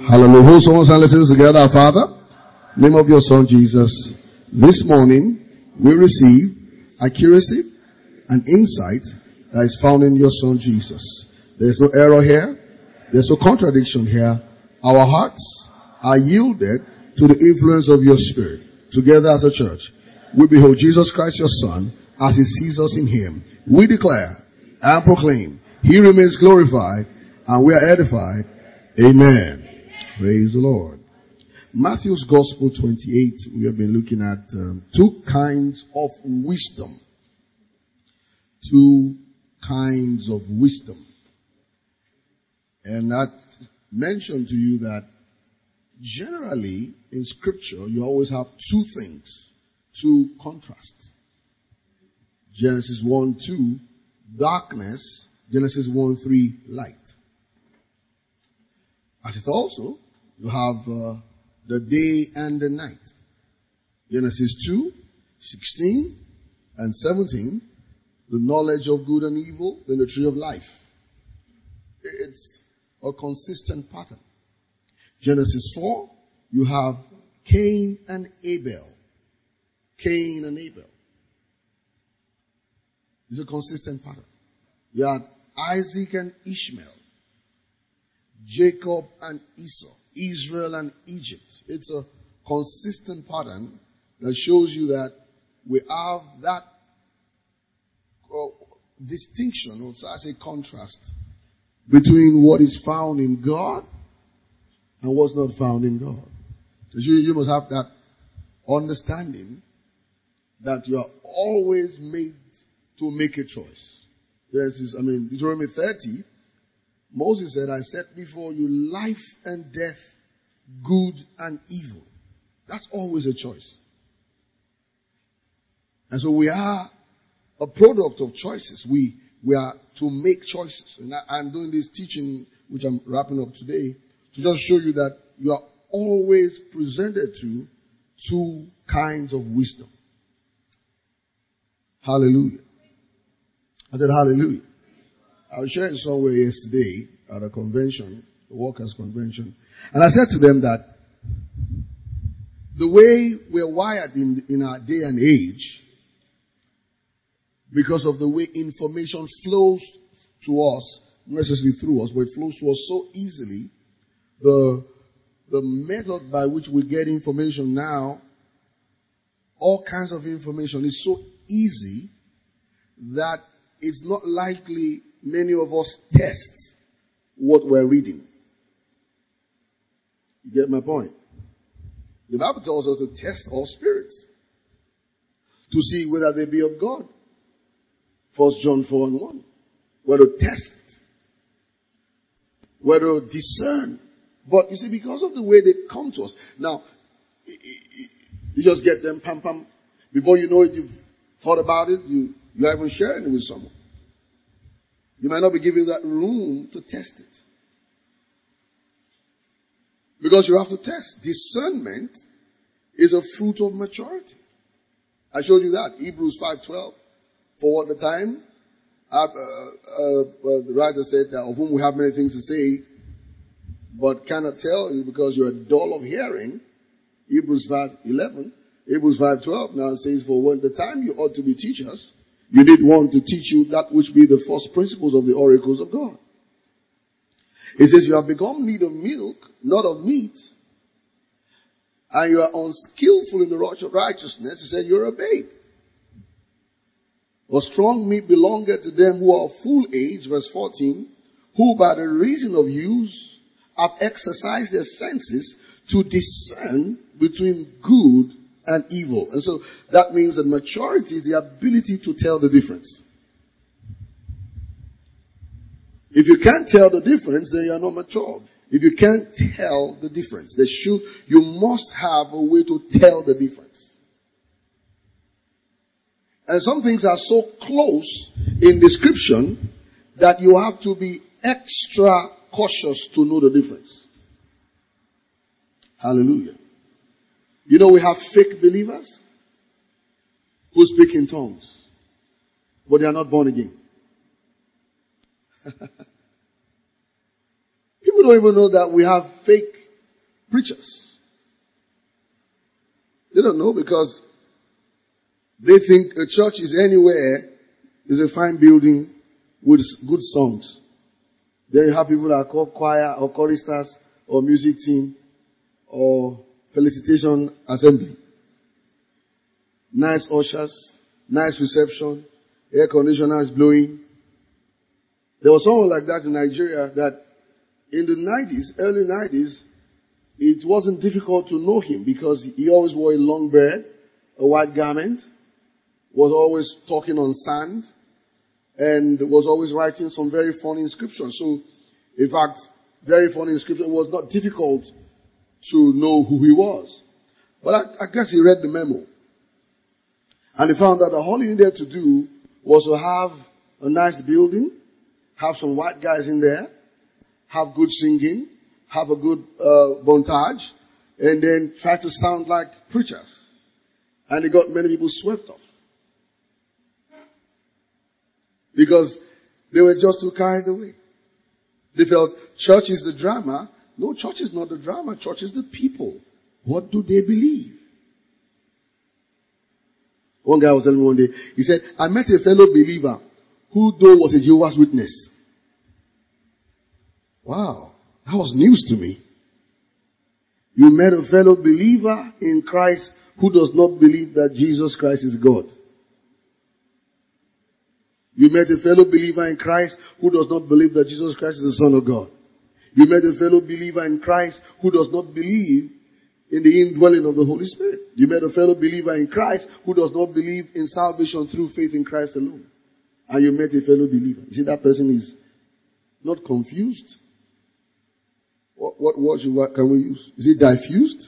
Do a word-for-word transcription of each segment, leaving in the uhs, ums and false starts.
Hallelujah. Hold someone's hand, let's sing this together. Our Father, name of your Son Jesus. This morning we receive accuracy and insight that is found in your Son Jesus. There is no error here. There is no contradiction here. Our hearts are yielded to the influence of your Spirit. Together as a church, we behold Jesus Christ your Son as He sees us in Him. We declare and proclaim He remains glorified and we are edified. Amen. Praise the Lord. Matthew's Gospel twenty-eight, we have been looking at um, two kinds of wisdom. Two kinds of wisdom. And that mentioned to you that generally in Scripture you always have two things, two contrasts. Genesis one two, darkness. Genesis one three, light. As it also, you have uh, the day and the night. Genesis two, sixteen and seventeen, the knowledge of good and evil, then the tree of life. It's a consistent pattern. Genesis four, you have Cain and Abel. Cain and Abel. It's a consistent pattern. You have Isaac and Ishmael. Jacob and Esau. Israel and Egypt. It's a consistent pattern that shows you that we have that uh, distinction, or as a contrast, between what is found in God and what's not found in God. You, you must have that understanding that you are always made to make a choice. Yes, I mean, Deuteronomy thirty, Moses said, I set before you life and death, good and evil. That's always a choice. And so we are a product of choices. We, we are to make choices. And I, I'm doing this teaching, which I'm wrapping up today, to just show you that you are always presented to two kinds of wisdom. Hallelujah. I said hallelujah. I was sharing somewhere yesterday at a convention, a workers' convention, and I said to them that the way we're wired in, in our day and age, because of the way information flows to us, not necessarily through us, but it flows to us so easily, the, the method by which we get information now, all kinds of information, is so easy that it's not likely many of us test what we're reading. You get my point? The Bible tells us to test all spirits to see whether they be of God. First John four and one. We're to test it. We're to discern. But you see, because of the way they come to us, now, you just get them, pam, pam. Before you know it, you've thought about it, you, you are even sharing it with someone. You might not be giving that room to test it. Because you have to test. Discernment is a fruit of maturity. I showed you that. Hebrews five twelve. For what the time? Uh, uh, uh, uh, the writer said that of whom we have many things to say, but cannot tell you because you are dull of hearing. Hebrews five eleven. Hebrews five twelve now says, for when the time you ought to be teachers, you need one to teach you that which be the first principles of the oracles of God. It says you have become need of milk, not of meat, and you are unskillful in the righteousness. He said you're a babe. For strong meat belongeth to them who are of full age, verse fourteen, who by the reason of use have exercised their senses to discern between good and evil. And so that means that maturity is the ability to tell the difference. If you can't tell the difference, then you are not mature. If you can't tell the difference, there should, you must have a way to tell the difference. And some things are so close in description that you have to be extra cautious to know the difference. Hallelujah. You know we have fake believers who speak in tongues, but they are not born again. People don't even know that we have fake preachers. They don't know because they think a church is anywhere is a fine building with good songs. Then you have people that are called choir or choristers or music team or felicitation assembly. Nice ushers, nice reception, air conditioners blowing. There was someone like that in Nigeria that in the nineties, early nineties, it wasn't difficult to know him because he always wore a long beard, a white garment, was always talking on sand, and was always writing some very funny inscriptions. So, in fact, very funny inscription. It was not difficult to know who he was. But I, I guess he read the memo. And he found that all he needed to do was to have a nice building, have some white guys in there, have good singing, have a good uh, montage, and then try to sound like preachers. And he got many people swept off. Because they were just too carried away. They felt church is the drama. No, church is not the drama. Church is the people. What do they believe? One guy was telling me one day, he said, I met a fellow believer who though was a Jehovah's Witness. Wow, that was news to me. You met a fellow believer in Christ who does not believe that Jesus Christ is God. You met a fellow believer in Christ who does not believe that Jesus Christ is the Son of God. You met a fellow believer in Christ who does not believe in the indwelling of the Holy Spirit. You met a fellow believer in Christ who does not believe in salvation through faith in Christ alone. And you met a fellow believer. You see, that person is not confused. What, what word can we use? Is it diffused?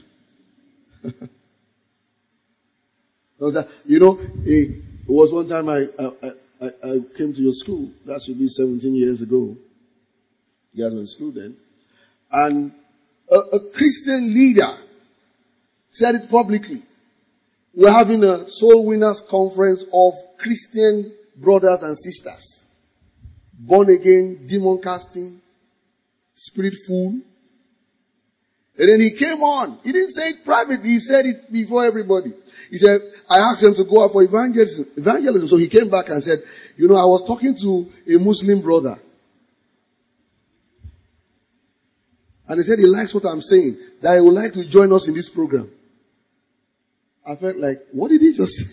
You know, it was one time I, I, I, I came to your school. That should be seventeen years ago. You guys were in school then. And a, a Christian leader said it publicly. We're having a soul winners conference of Christian brothers and sisters. Born again, demon casting, spirit full. And then he came on. He didn't say it privately. He said it before everybody. He said, I asked him to go out for evangelism. evangelism. So he came back and said, you know, I was talking to a Muslim brother. And he said he likes what I'm saying. That he would like to join us in this program. I felt like, what did he just say?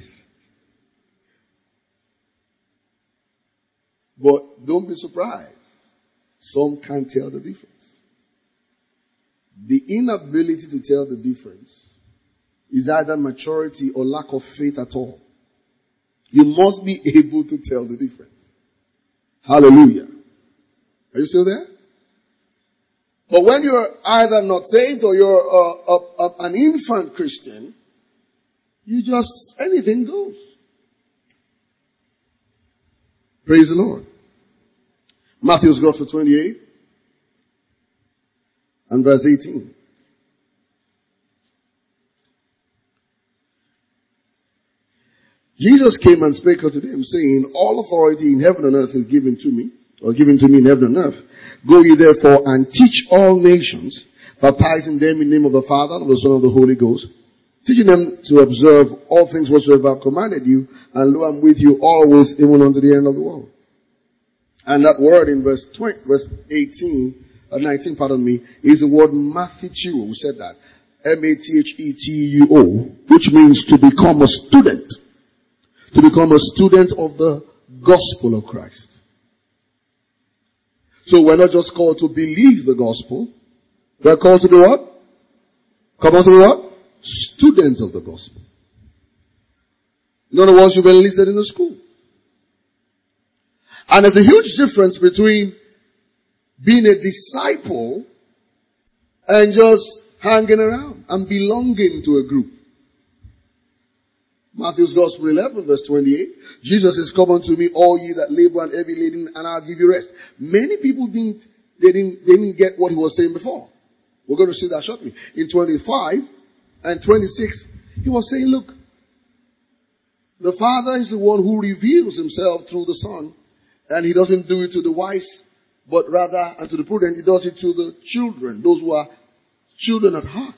But don't be surprised. Some can't tell the difference. The inability to tell the difference is either maturity or lack of faith at all. You must be able to tell the difference. Hallelujah. Are you still there? But when you're either not saved or you're uh, uh, uh, an infant Christian, you just, anything goes. Praise the Lord. Matthew's Gospel twenty-eight and verse eighteen. Jesus came and spake unto them, saying, all authority in heaven and earth is given to me, or given to me in heaven and earth. Go ye therefore and teach all nations, baptizing them in the name of the Father, and of the Son, and of the Holy Ghost, teaching them to observe all things whatsoever I have commanded you, and lo, I'm with you always, even unto the end of the world. And that word in verse twenty, verse eighteen, uh, nineteen, pardon me, is the word Mathechuo. We said that. M A T H E T U O, which means to become a student. To become a student of the gospel of Christ. So we're not just called to believe the gospel. We're called to be what? Come on to be what? Students of the gospel. In other words, you've been enlisted in the school. And there's a huge difference between being a disciple and just hanging around and belonging to a group. Matthew's Gospel eleven verse twenty-eight. Jesus says, come unto me, all ye that labor and heavy laden, and I'll give you rest. Many people didn't, they didn't, they didn't get what he was saying before. We're going to see that shortly. In twenty-five and twenty-six, he was saying, look, the Father is the one who reveals himself through the Son, and he doesn't do it to the wise, but rather, and to the prudent, he does it to the children, those who are children at heart.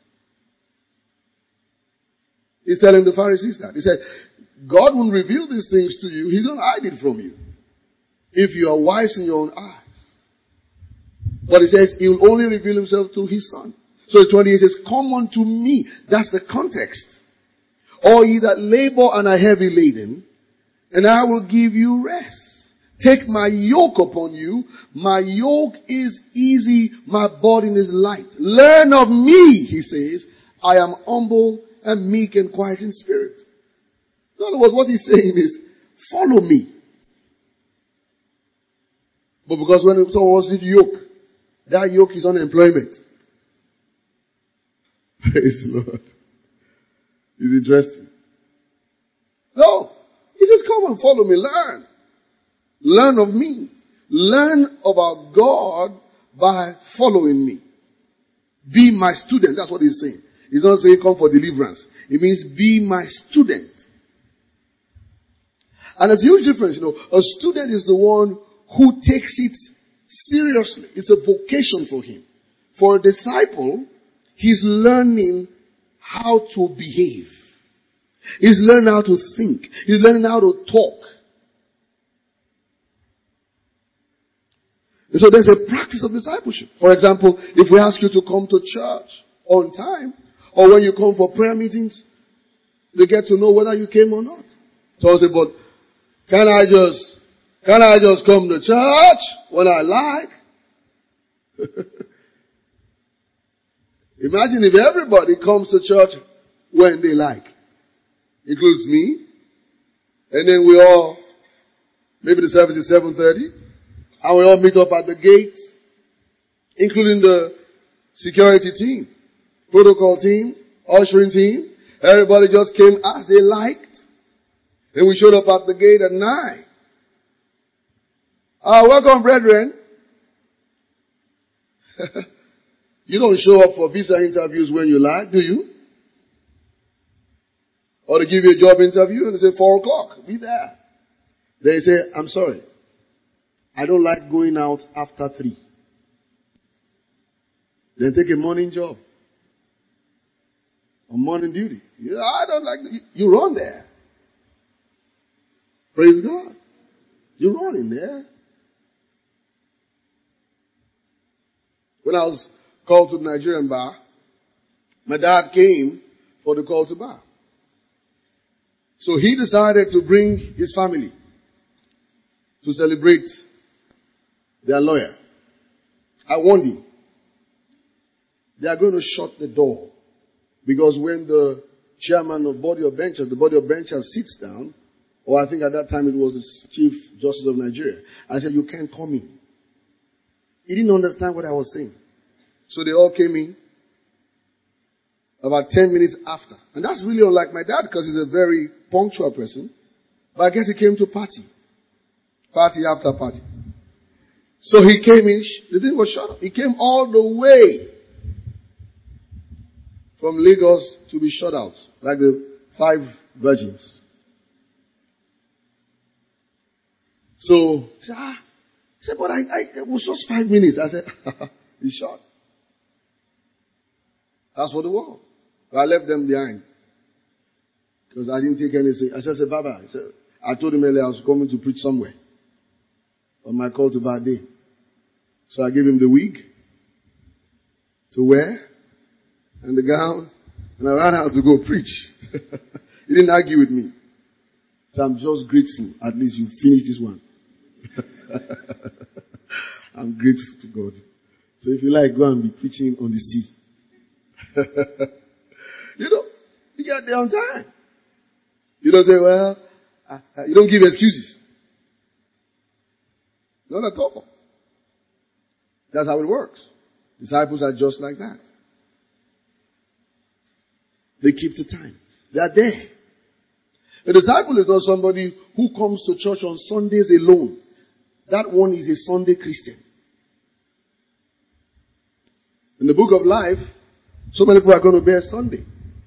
He's telling the Pharisees that. He said, God will reveal these things to you. He don't hide it from you. If you are wise in your own eyes. But he says, he will only reveal himself through his son. So twenty-eight says, come unto me. That's the context. All ye that labor and are heavy laden, and I will give you rest. Take my yoke upon you. My yoke is easy. My burden is light. Learn of me, he says. I am humble and meek and quiet in spirit. In other words, what he's saying is, follow me. But because when someone wants to yoke, that yoke is unemployment. Praise the Lord. It's interesting. No. He says, come and follow me. Learn. Learn of me. Learn about God by following me. Be my student. That's what he's saying. He's not saying come for deliverance. It means be my student. And there's a huge difference, you know. A student is the one who takes it seriously. It's a vocation for him. For a disciple, he's learning how to behave. He's learning how to think. He's learning how to talk. And so there's a practice of discipleship. For example, if we ask you to come to church on time, or when you come for prayer meetings, they get to know whether you came or not. So I say, but can I just, can I just come to church when I like? Imagine if everybody comes to church when they like. Includes me. And then we all, maybe the service is seven thirty. And we all meet up at the gate. Including the security team, protocol team, ushering team. Everybody just came as they liked. And we showed up at the gate at nine. Ah, uh, welcome, brethren. You don't show up for visa interviews when you like, do you? Or they give you a job interview and they say four o'clock. Be there. They say, I'm sorry. I don't like going out after three. Then take a morning job. On morning duty. Yeah, I don't like, you, you run there. Praise God. You run in there. When I was called to the Nigerian bar, my dad came for the call to bar. So he decided to bring his family to celebrate their lawyer. I warned him. They are going to shut the door. Because when the chairman of Body of Benchers, the Body of Benchers sits down, or I think at that time it was the Chief Justice of Nigeria, I said, you can't come in. He didn't understand what I was saying. So they all came in about ten minutes after. And that's really unlike my dad because he's a very punctual person. But I guess he came to party. Party after party. So he came in, the thing was shut up. He came all the way from Lagos to be shut out. Like the five virgins. So, he said, ah. He said, but I, I, it was just five minutes. I said, he's shot. That's what it was. But I left them behind. Because I didn't take anything. I said, Baba, I, said, I told him earlier I was coming to preach somewhere. On my call to bar day. So I gave him the wig to wear and the gown. And I ran out to go preach. He didn't argue with me. So I'm just grateful. At least you finished this one. I'm grateful to God. So if you like, go and be preaching on the sea. You know, you get there on time. You don't say, well, uh, uh, you don't give excuses. Not at all. That's how it works. Disciples are just like that. They keep the time. They are there. A disciple is not somebody who comes to church on Sundays alone. That one is a Sunday Christian. In the book of life, so many people are going to bear Sunday.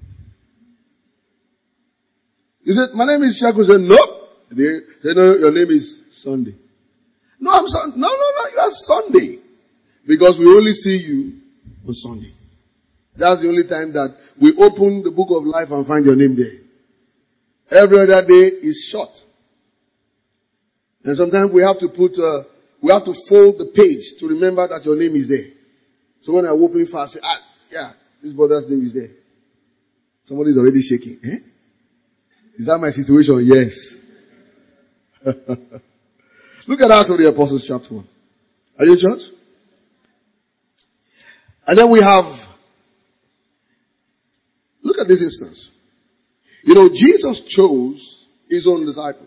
You said, my name is Shaku. Said, no. They say, no, your name is Sunday. No, I'm Sunday. No, no, no, you are Sunday. Because we only see you on Sunday. That's the only time that we open the book of life and find your name there. Every other day is short. And sometimes we have to put, uh, we have to fold the page to remember that your name is there. So when I open fast, I say, ah, yeah, this brother's name is there. Somebody's already shaking. Eh? Is that my situation? Yes. Look at Acts of the Apostles chapter one. Are you in church? And then we have, look at this instance. You know, Jesus chose his own disciples.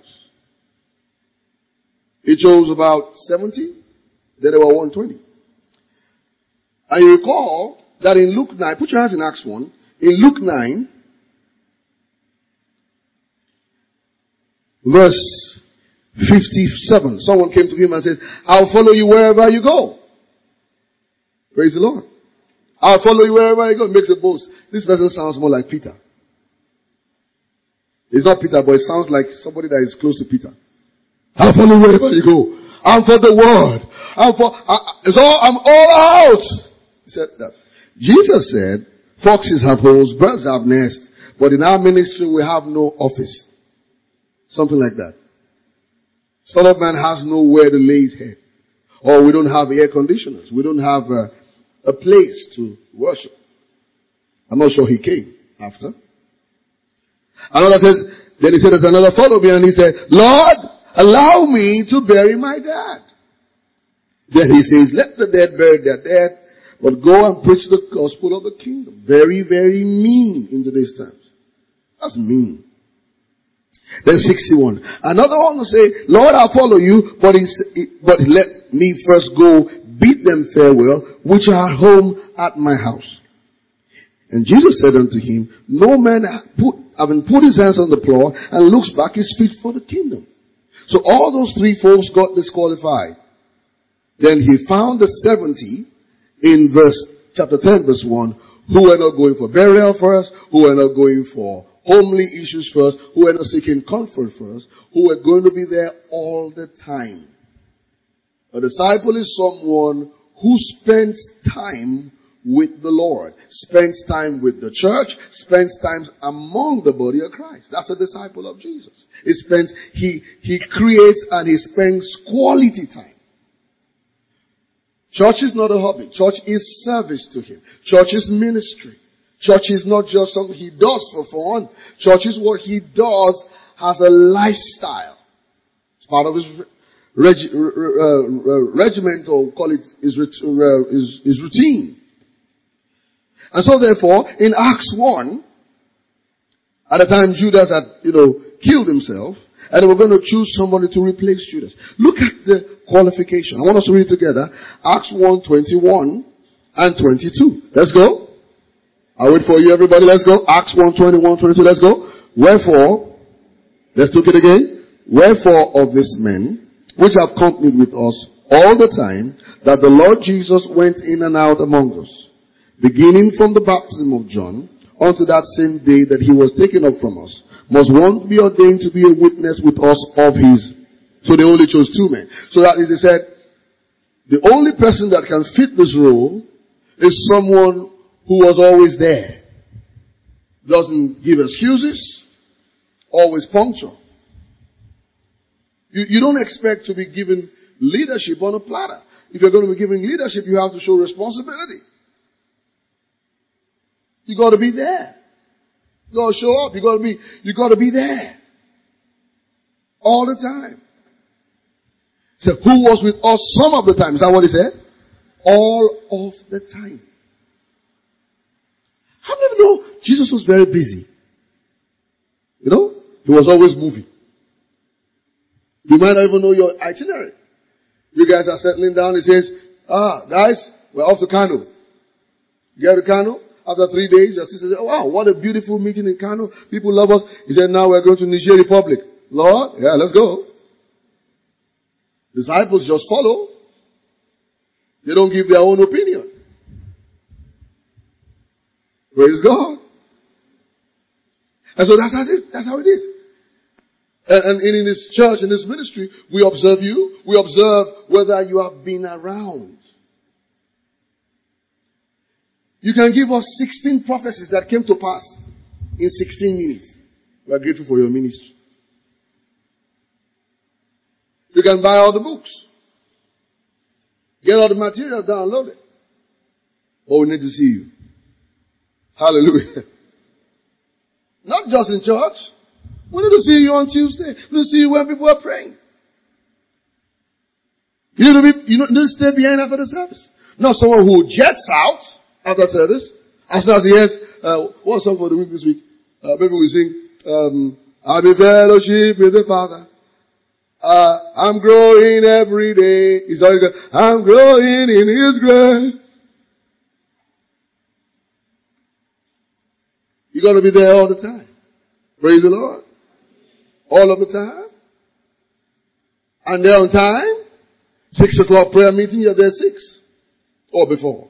He chose about seventy. Then there were one hundred twenty. And you recall that in Luke nine, put your hands in Acts one. In Luke nine, verse fifty-seven, someone came to him and said, I'll follow you wherever you go. Praise the Lord. I'll follow you wherever you go. It makes a boast. This person sounds more like Peter. It's not Peter, but it sounds like somebody that is close to Peter. I'll follow you wherever you go. I'm for the word. I'm for, I, it's all, I'm all out. He said that. Jesus said, foxes have holes, birds have nests, but in our ministry we have no office. Something like that. Son of Man has nowhere to lay his head. Or we don't have air conditioners. We don't have a, a place to worship. I'm not sure he came after. Another says, then he said, there's another follow me, and he said, Lord, allow me to bury my dad. Then he says, let the dead bury their dead, but go and preach the gospel of the kingdom. Very, very mean in today's times. That's mean. Then sixty-one. Another one will say, Lord, I'll follow you, but, but let me first go bid them farewell, which are home at my house. And Jesus said unto him, no man put, having put his hands on the plow and looks back is fit for the kingdom. So all those three folks got disqualified. Then he found the seventy in verse, chapter ten verse one, who were not going for burial first, who were not going for homely issues first, who were not seeking comfort first, who were going to be there all the time. A disciple is someone who spends time with the Lord, spends time with the church, spends time among the body of Christ. That's a disciple of Jesus. He spends, he, he creates and he spends quality time. Church is not a hobby. Church is service to him. Church is ministry. Church is not just something he does for fun. Church is what he does as a lifestyle. It's part of his reg, uh, regiment, or call it his, uh, his, his routine. And so therefore, in Acts one, at the time Judas had, you know, killed himself, and they were going to choose somebody to replace Judas. Look at the qualification. I want us to read together. Acts one, twenty-one and twenty-two. Let's go. I'll wait for you, everybody. Let's go. Acts one, twenty-one, twenty-two. Let's go. Wherefore, let's look it again. Wherefore of these men, which have companied with us all the time, that the Lord Jesus went in and out among us, beginning from the baptism of John, unto that same day that he was taken up from us, must one be ordained to be a witness with us of his. So they only chose two men. So that is, they said, the only person that can fit this role is someone who was always there. Doesn't give excuses, always punctual. You, you don't expect to be given leadership on a platter. If you're going to be giving leadership, you have to show responsibility. You got to be there. You got to show up. You got to be, you got to be there. All the time. So who was with us some of the time? Is that what he said? All of the time. How many of you know Jesus was very busy? You know? He was always moving. You might not even know your itinerary. You guys are settling down. He says, ah, guys, we're off to Kano. You get to Kano? After three days, your sister said, oh, wow, what a beautiful meeting in Kano. People love us. He said, now we're going to Niger Republic. Lord, yeah, let's go. Disciples just follow. They don't give their own opinion. Praise God. And so that's how it is. That's how it is. And, and in this church, in this ministry, we observe you. We observe whether you have been around. You can give us sixteen prophecies that came to pass in sixteen minutes. We are grateful for your ministry. You can buy all the books. Get all the material downloaded. But we need to see you. Hallelujah. Not just in church. We need to see you on Tuesday. We need to see you when people are praying. You need to be, you need to stay behind after the service. Not someone who jets out after service. As soon as he hears, uh, what's song for the week this week? Uh, maybe we sing, um, I'm in fellowship with the Father. Uh, I'm growing every day. He's already going, I'm growing in His grace. You're going to be there all the time. Praise the Lord. All of the time. And they're on time. Six o'clock prayer meeting, you're there six. Or before.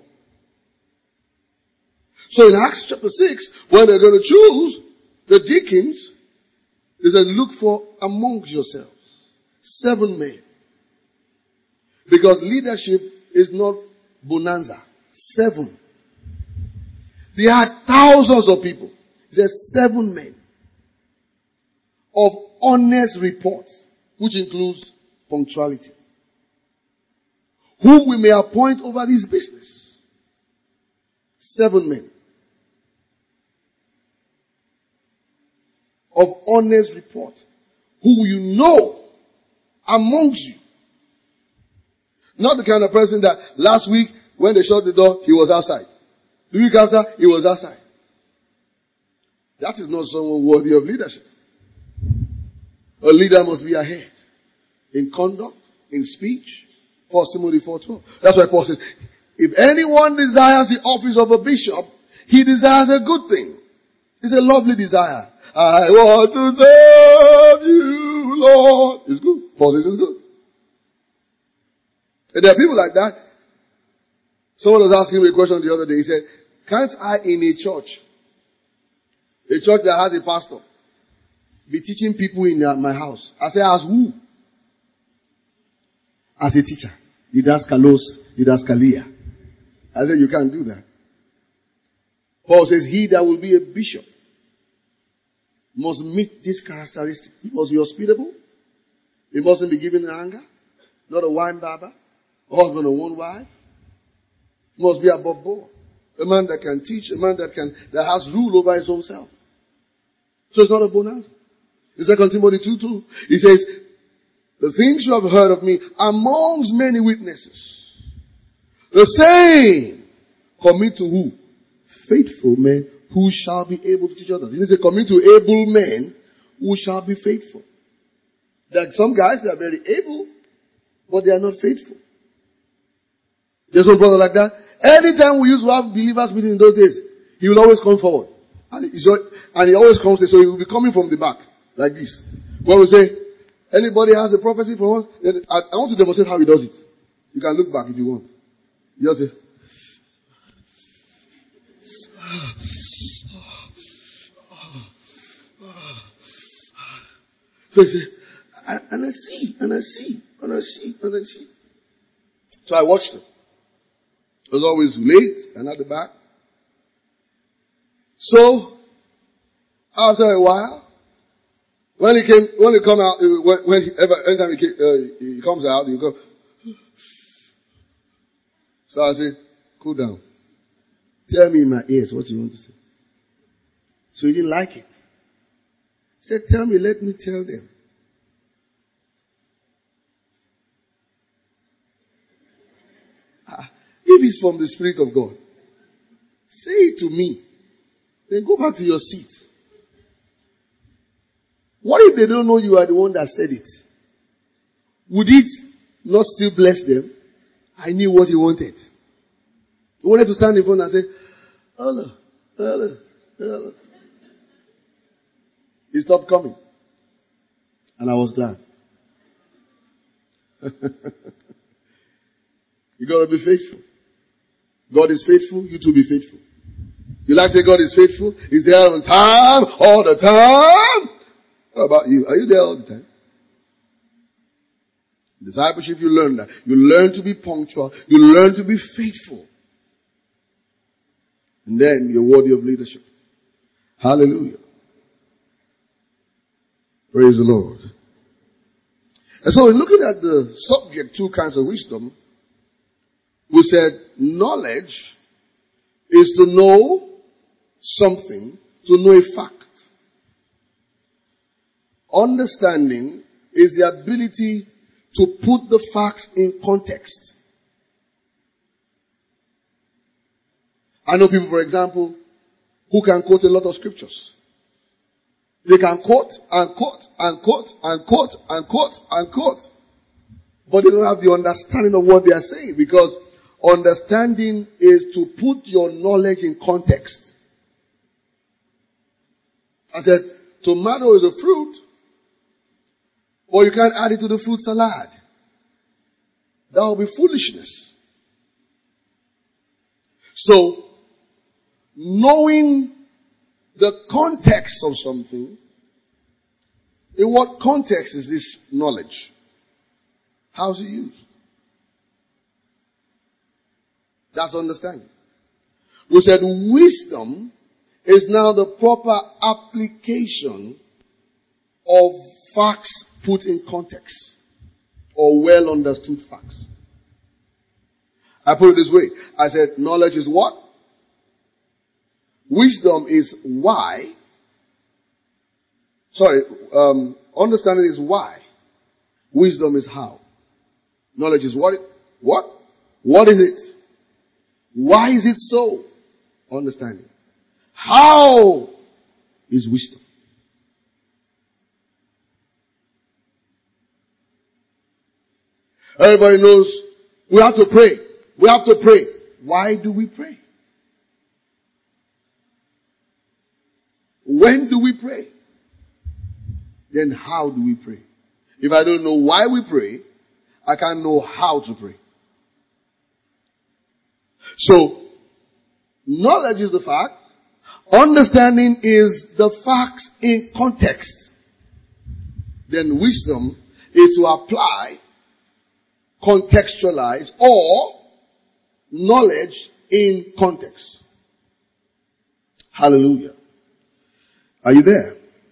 So in Acts chapter six, when they're going to choose the deacons, they said, look for amongst yourselves seven men. Because leadership is not bonanza. Seven. They had thousands of people. There's seven men of honest report, which includes punctuality, whom we may appoint over this business. Seven men of honest report, who you know amongst you. Not the kind of person that last week when they shut the door, he was outside. The week after, he was outside. That is not someone worthy of leadership. A leader must be ahead in conduct, in speech. First Timothy four twelve. That's why Paul says, if anyone desires the office of a bishop, he desires a good thing. It's a lovely desire. I want to serve you, Lord. It's good. Paul says it's good. And there are people like that. Someone was asking me a question the other day. He said, can't I in a church, a church that has a pastor, be teaching people in my house? I said, as who? As a teacher. Didaskalos, didaskalia. I said, you can't do that. Paul says, he that will be a bishop must meet this characteristic. He must be hospitable. He mustn't be given in anger. Not a wine barber. A husband of one wife. He must be above board. A man that can teach. A man that can, that has rule over his own self. So it's not a bonanza. In Second Timothy two two, he says, the things you have heard of me amongst many witnesses, the same commit to who? Faithful men who shall be able to teach others. He says, commit to able men who shall be faithful. There are some guys that are very able, but they are not faithful. There's one brother like that. Anytime we used to have believers meeting in those days, he will always come forward. And, he's, and he always comes, so he will be coming from the back, like this. When we say, anybody has a prophecy from us, I, I want to demonstrate how he does it. You can look back if you want. You just say, so he say, and I see, and I see, and I see, and I see. So I watched him. It was always late and at the back. So, after a while, when he came, when he come out, when, when he, ever, anytime he, came, uh, he comes out, he go. So I said, cool down. Tell me in my ears what you want to say. So he didn't like it. He said, tell me, let me tell them. Ah, if it's from the Spirit of God, say it to me. Then go back to your seat. What if they don't know you are the one that said it? Would it not still bless them? I knew what he wanted. He wanted to stand in front and say, hello, hello, hello. He stopped coming. And I was glad. You gotta be faithful. God is faithful, you too be faithful. You like to say God is faithful? He's there on time, all the time. What about you? Are you there all the time? Discipleship, you learn that. You learn to be punctual. You learn to be faithful. And then you're worthy of leadership. Hallelujah. Praise the Lord. And so in looking at the subject, two kinds of wisdom, we said knowledge is to know something, to know a fact. Understanding is the ability to put the facts in context. I know people, for example, who can quote a lot of scriptures. They can quote and quote and quote and quote and quote and quote. But they don't have the understanding of what they are saying, because understanding is to put your knowledge in context. I said, tomato is a fruit, but you can't add it to the fruit salad. That will be foolishness. So, knowing the context of something, in what context is this knowledge? How's it used? That's understanding. We said wisdom is now the proper application of facts put in context, or well understood facts. I put it this way. I said knowledge is what? Wisdom is why. Sorry, um, understanding is why. Wisdom is how. Knowledge is what? What? What is it? Why is it so? Understanding. How is wisdom? Everybody knows we have to pray. We have to pray. Why do we pray? When do we pray? Then how do we pray? If I don't know why we pray, I can't know how to pray. So, knowledge is the fact. Understanding is the facts in context. Then wisdom is to apply, contextualize, or knowledge in context. Hallelujah. Are you there?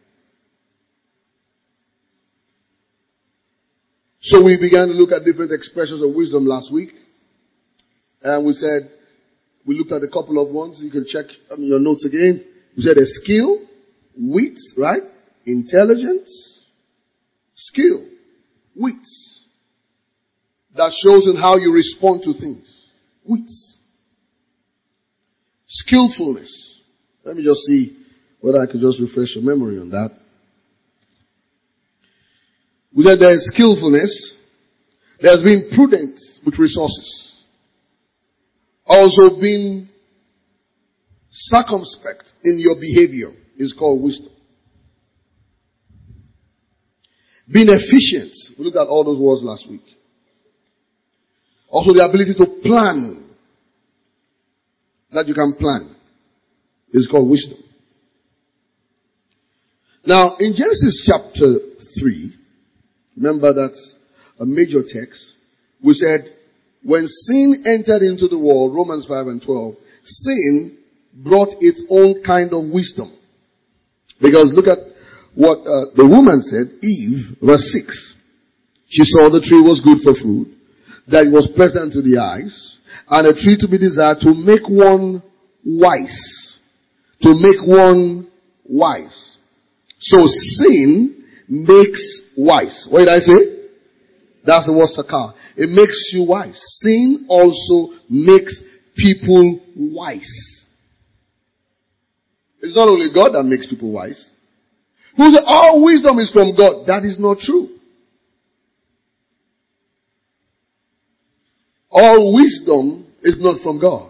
So we began to look at different expressions of wisdom last week. And we said, we looked at a couple of ones. You can check your notes again. We said a skill, wit, right? Intelligence, skill, wit. That shows in how you respond to things. Wit. Skillfulness. Let me just see whether I could just refresh your memory on that. We said there is skillfulness. There's been prudent with resources. Also being circumspect in your behavior is called wisdom. Being efficient. We looked at all those words last week. Also the ability to plan. That you can plan is called wisdom. Now in Genesis chapter three, remember that's a major text. We said, when sin entered into the world, Romans five and twelve, sin brought its own kind of wisdom. Because look at what uh, the woman said, Eve, verse six. She saw the tree was good for food, that it was pleasant to the eyes, and a tree to be desired to make one wise. To make one wise. So sin makes wise. What did I say? That's the word sakar. It makes you wise. Sin also makes people wise. It's not only God that makes people wise. Who said all wisdom is from God? That is not true. All wisdom is not from God.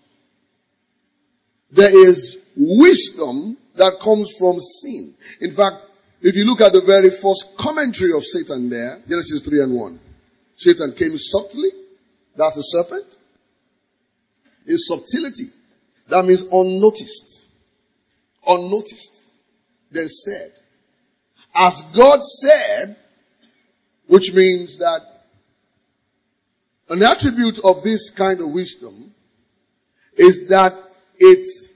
There is wisdom that comes from sin. In fact, if you look at the very first commentary of Satan there, Genesis three and one. Satan came subtly. That's a serpent. Is subtlety. That means unnoticed. Unnoticed. Then said. As God said, which means that an attribute of this kind of wisdom is that it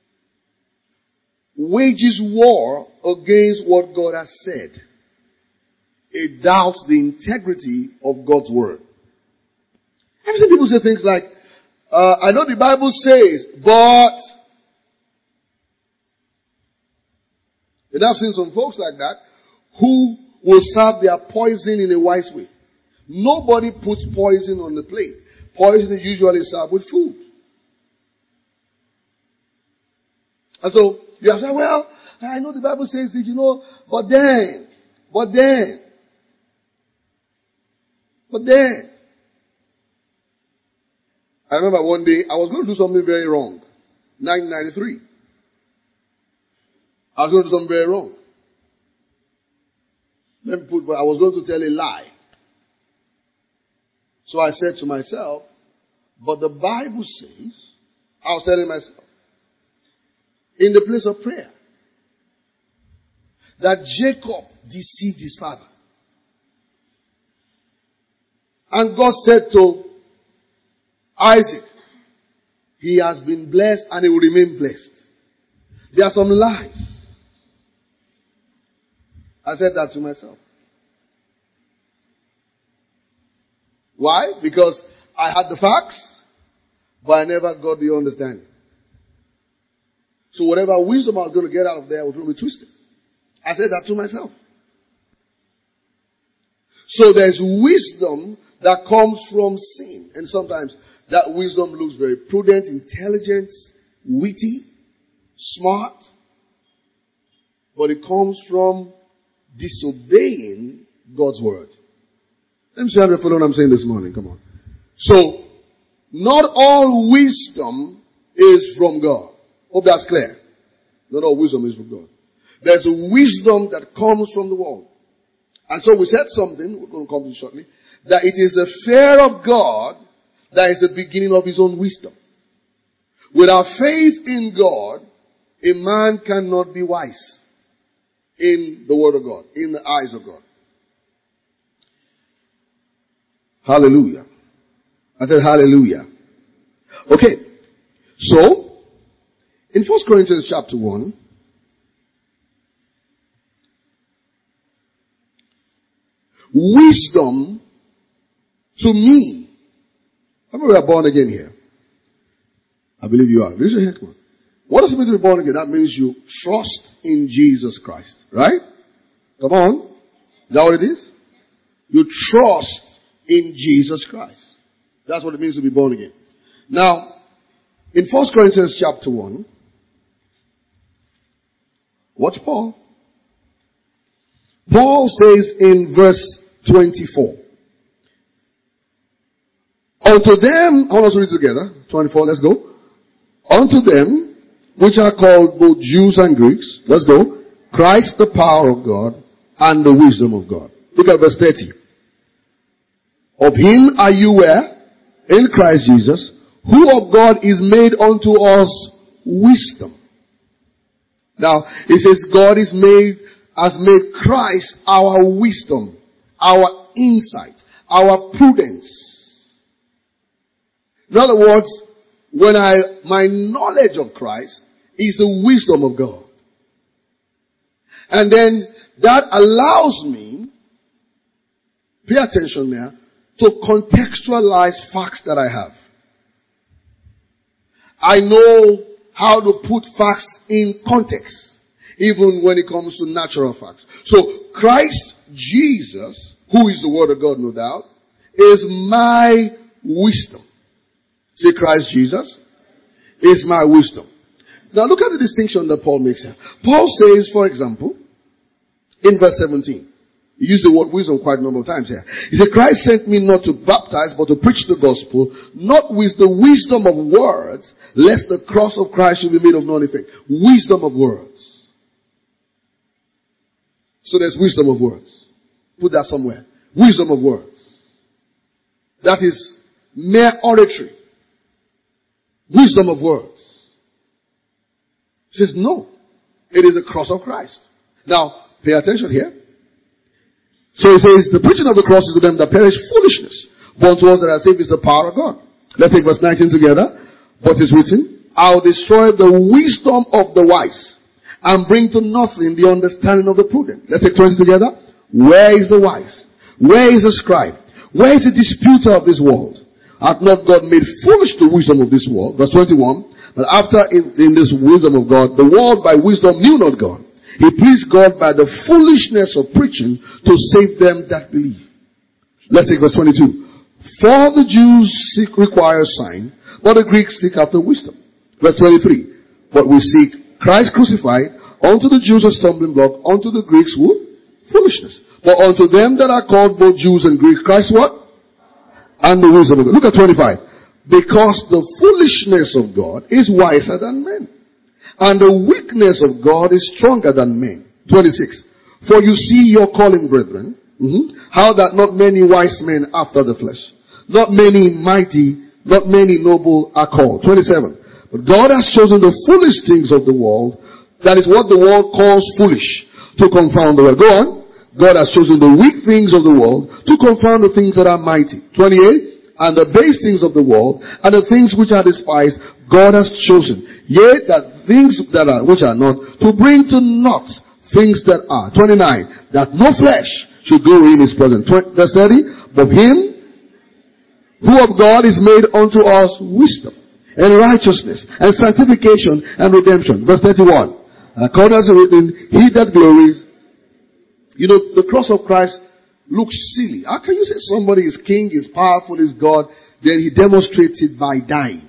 wages war against what God has said. It doubts the integrity of God's word. Have you seen people say things like, uh, I know the Bible says, but... And I've seen some folks like that who will serve their poison in a wise way. Nobody puts poison on the plate. Poison is usually served with food. And so, you have to say, well, I know the Bible says this, you know, but then, but then, but then. I remember one day, I was going to do something very wrong. nineteen ninety-three. I was going to do something very wrong. Let me put, I was going to tell a lie. So I said to myself, but the Bible says, I was telling myself, in the place of prayer, that Jacob deceived his father. And God said to Isaac, he has been blessed and he will remain blessed. There are some lies. I said that to myself. Why? Because I had the facts, but I never got the understanding. So whatever wisdom I was going to get out of there was going to be twisted. I said that to myself. So there's wisdom that comes from sin. And sometimes that wisdom looks very prudent, intelligent, witty, smart. But it comes from disobeying God's word. Let me see how you follow what I'm saying this morning. Come on. So, not all wisdom is from God. Hope that's clear. Not all wisdom is from God. There's a wisdom that comes from the world. And so we said something, we're going to come to it shortly, that it is the fear of God that is the beginning of his own wisdom. Without faith in God, a man cannot be wise in the word of God, in the eyes of God. Hallelujah. I said hallelujah. Okay. So, in First Corinthians chapter one, wisdom to me, how many are born again here? I believe you are. Raise your hand, come on. What does it mean to be born again? That means you trust in Jesus Christ. Right? Come on. Is that what it is? You trust in Jesus Christ. That's what it means to be born again. Now, in First Corinthians chapter one, watch Paul. Paul says in verse twenty-four, unto them, I want us to read together, twenty-four, let's go. Unto them, which are called both Jews and Greeks, let's go, Christ the power of God and the wisdom of God. Look at verse thirty. Of him are you where? In Christ Jesus, who of God is made unto us wisdom. Now, it says God is made, has made Christ our wisdom, our insight, our prudence. In other words, when I, my knowledge of Christ is the wisdom of God. And then that allows me, pay attention there, to contextualize facts that I have. I know how to put facts in context, even when it comes to natural facts. So, Christ Jesus, who is the Word of God, no doubt, is my wisdom. Say, Christ Jesus is my wisdom. Now look at the distinction that Paul makes here. Paul says, for example, in verse seventeen, he used the word wisdom quite a number of times here. He said, Christ sent me not to baptize, but to preach the gospel, not with the wisdom of words, lest the cross of Christ should be made of none effect. Wisdom of words. So there's wisdom of words. Put that somewhere. Wisdom of words. That is mere oratory. Wisdom of words. He says, no. It is the cross of Christ. Now, pay attention here. So he says, the preaching of the cross is to them that perish foolishness, but unto us that are saved is the power of God. Let's take verse nineteen together. But it's written, I'll destroy the wisdom of the wise and bring to nothing the understanding of the prudent. Let's take twenty together. Where is the wise? Where is the scribe? Where is the disputer of this world? Hath not God made foolish the wisdom of this world? Verse twenty-one. But after in, in this wisdom of God, the world by wisdom knew not God. He pleased God by the foolishness of preaching to save them that believe. Let's take verse twenty-two. For the Jews seek require a sign, but the Greeks seek after wisdom. Verse twenty-three. But we seek Christ crucified, unto the Jews a stumbling block, unto the Greeks what? Foolishness. But unto them that are called both Jews and Greeks, Christ what? And the wisdom of God. Look at twenty-five. Because the foolishness of God is wiser than men, and the weakness of God is stronger than men. twenty-six. For you see your calling, brethren, mm-hmm, how that not many wise men after the flesh, not many mighty, not many noble are called. twenty-seven. But God has chosen the foolish things of the world, that is what the world calls foolish, to confound the world. Go on. God has chosen the weak things of the world to confound the things that are mighty. twenty-eight. And the base things of the world, and the things which are despised, God has chosen. Yea, that things that are, which are not, to bring to naught things that are. twenty-nine. That no flesh should glory in his presence. Verse thirty. But him who of God is made unto us wisdom, and righteousness, and sanctification, and redemption. Verse thirty-one. According as written, he that glories. You know, the cross of Christ looks silly. How can you say somebody is king, is powerful, is God, then he demonstrates it by dying?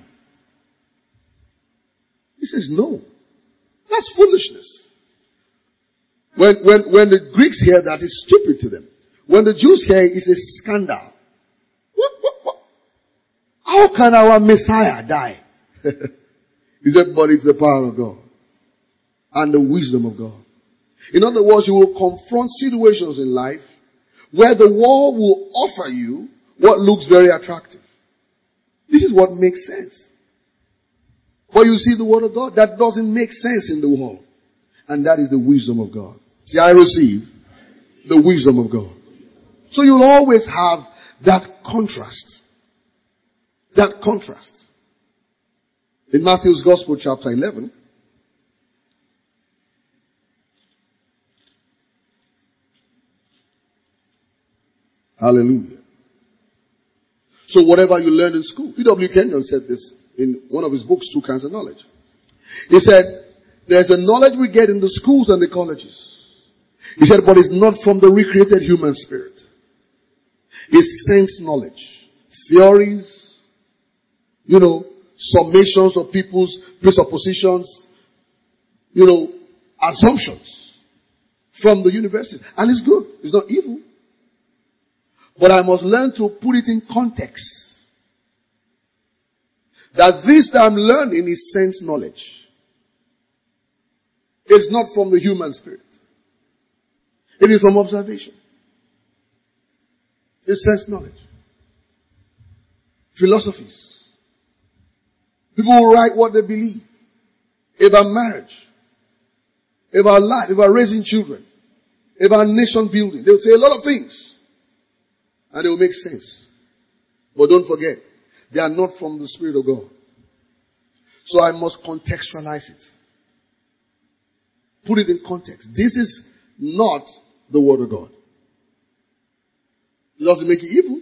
He says no. That's foolishness. When, when, when the Greeks hear that, it's stupid to them. When the Jews hear it, it's a scandal. What, what, what? How can our Messiah die? He said, but it's the power of God and the wisdom of God. In other words, you will confront situations in life where the world will offer you what looks very attractive. This is what makes sense. But you see the word of God, that doesn't make sense in the world. And that is the wisdom of God. See, I receive the wisdom of God. So you'll always have that contrast. That contrast. In Matthew's Gospel, chapter eleven, hallelujah. So whatever you learn in school, E W Kenyon said this in one of his books, Two Kinds of Knowledge. He said, there's a knowledge we get in the schools and the colleges. He said, but it's not from the recreated human spirit. It's sense knowledge. Theories, you know, summations of people's presuppositions, you know, assumptions from the university. And it's good. It's not evil. But I must learn to put it in context. That this that I'm learning is sense knowledge. It's not from the human spirit. It is from observation. It's sense knowledge. Philosophies. People will write what they believe. About marriage. About life. About raising children. About nation building. They'll say a lot of things. And they will make sense. But don't forget, they are not from the Spirit of God. So I must contextualize it. Put it in context. This is not the Word of God. It doesn't make it evil.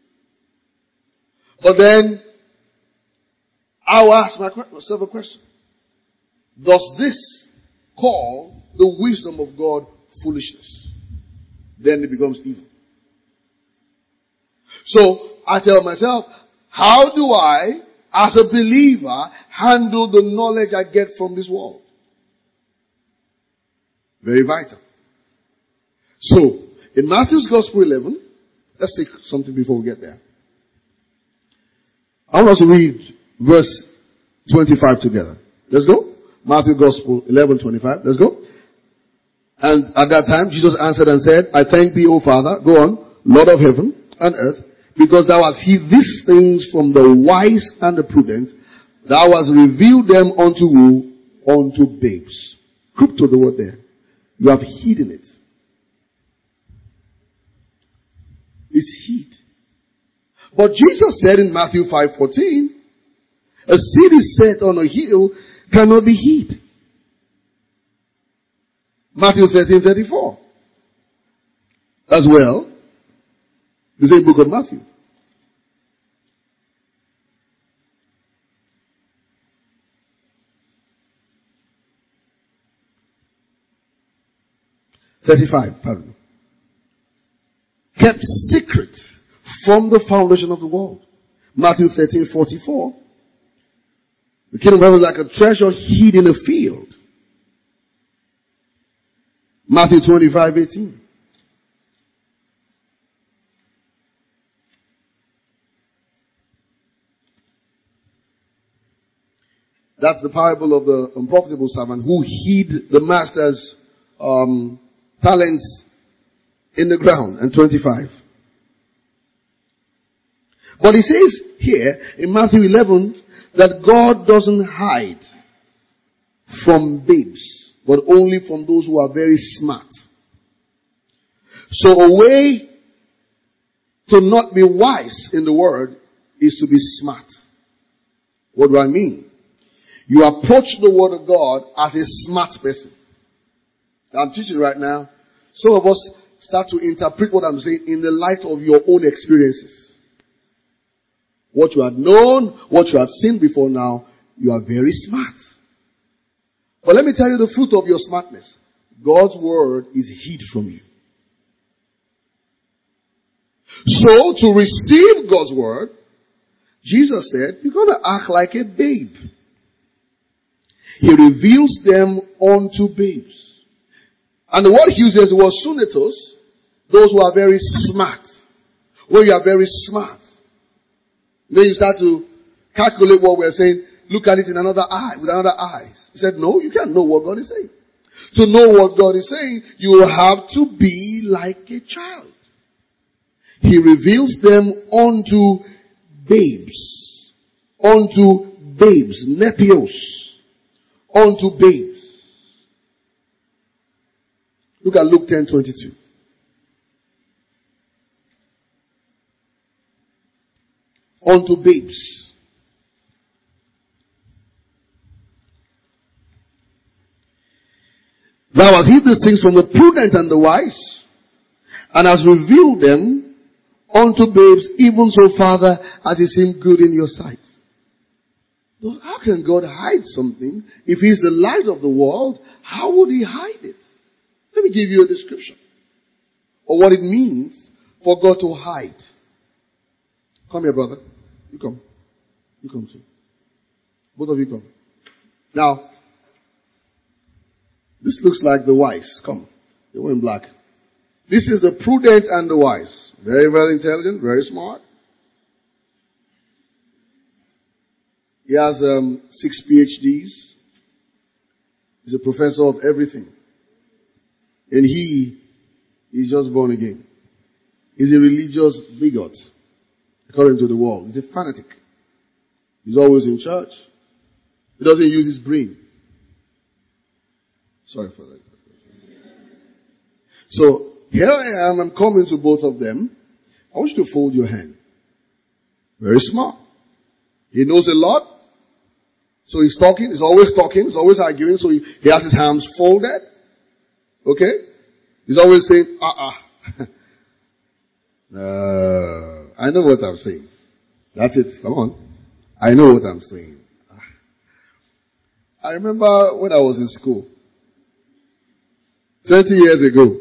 But then, I'll ask myself a question. Does this call the wisdom of God foolishness? Then it becomes evil. So, I tell myself, how do I, as a believer, handle the knowledge I get from this world? Very vital. So, in Matthew's Gospel eleven, let's take something before we get there. I want us to read verse twenty-five together. Let's go. Matthew Gospel eleven twenty-five. Let's go. And at that time, Jesus answered and said, I thank thee, O Father, go on, Lord of heaven and earth, because thou hast hid these things from the wise and the prudent, thou hast revealed them unto who? Unto babes. Crypto the word there. You have hidden it. It's hid. But Jesus said in Matthew five fourteen, A city set on a hill cannot be hid. Matthew thirteen thirty-four. As well, the same book of Matthew. thirty-five, pardon. Kept secret from the foundation of the world. Matthew thirteen forty-four. The kingdom of heaven is like a treasure hid in a field. Matthew twenty-five eighteen. That's the parable of the unprofitable servant who hid the master's um, talents in the ground. And twenty-five. But he says here in Matthew eleven that God doesn't hide from babes, but only from those who are very smart. So a way to not be wise in the word is to be smart. What do I mean? You approach the word of God as a smart person. I'm teaching right now. Some of us start to interpret what I'm saying in the light of your own experiences. What you had known, what you had seen before now, you are very smart. But let me tell you the fruit of your smartness. God's word is hid from you. So, to receive God's word, Jesus said, you're going to act like a babe. He reveals them unto babes. And the word he uses was sunetos, those who are very smart. When you are very smart, then you start to calculate what we're saying, look at it in another eye, with another eye. He said, no, you can't know what God is saying. To know what God is saying, you have to be like a child. He reveals them unto babes. Unto babes. Nepios. Unto babes. Look at Luke ten twenty-two. Unto babes. Thou hast hid these things from the prudent and the wise, and hast revealed them unto babes, even so, Father, as it seemed good in your sight. But how can God hide something? If he's the light of the world, how would he hide it? Let me give you a description of what it means for God to hide. Come here, brother. You come. You come too. Both of you come. Now, this looks like the wise. Come. They were in black. This is the prudent and the wise. Very, very intelligent, very smart. He has um, six P H Ds. He's a professor of everything. And he is just born again. He's a religious bigot, according to the world. He's a fanatic. He's always in church. He doesn't use his brain. Sorry for that. So, here I am. I'm coming to both of them. I want you to fold your hand. Very smart. He knows a lot. So he's talking. He's always talking. He's always arguing. So he, he has his hands folded. Okay? He's always saying, uh-uh. uh, I know what I'm saying. That's it. Come on. I know what I'm saying. I remember when I was in school. twenty years ago.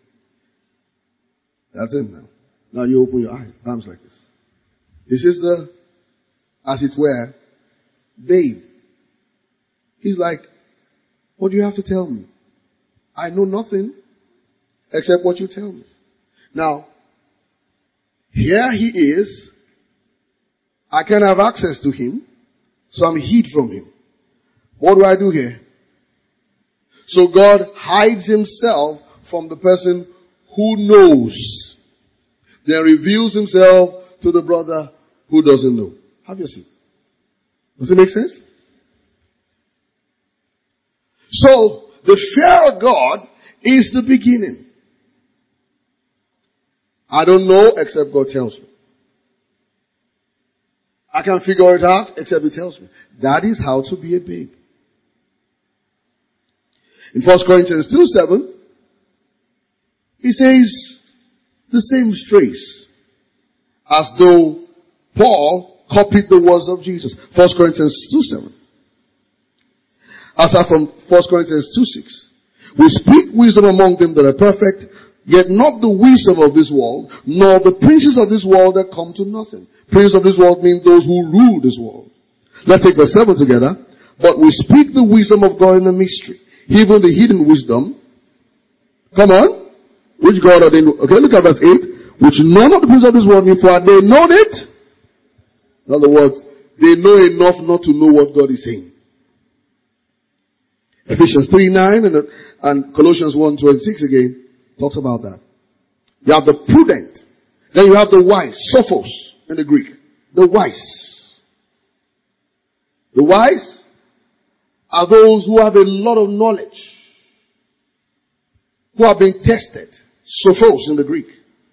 That's it now. Now you open your eyes, arms like this. This is the, as it were, babe. He's like, what do you have to tell me? I know nothing except what you tell me. Now, here he is. I can have access to him, so I'm hid from him. What do I do here? So God hides himself from the person who knows. Then reveals himself to the brother who doesn't know. Have you seen? Does it make sense? So, the fear of God is the beginning. I don't know except God tells me. I can't figure it out except he tells me. That is how to be a babe. In First Corinthians two seven, he says the same phrase as though Paul copied the words of Jesus. First Corinthians two seven. Aside from First Corinthians two six. We speak wisdom among them that are perfect, yet not the wisdom of this world, nor the princes of this world that come to nothing. Princes of this world mean those who rule this world. Let's take verse seven together. But we speak the wisdom of God in a mystery, even the hidden wisdom. Come on. Which God are they? Okay, look at verse eight. Which none of the princes of this world knew, for they know it. In other words, they know enough not to know what God is saying. Ephesians three nine and, and Colossians one twenty-six again talks about that. You have the prudent. Then you have the wise. Sophos in the Greek. The wise. The wise are those who have a lot of knowledge. Who have been tested. Sophos in the Greek.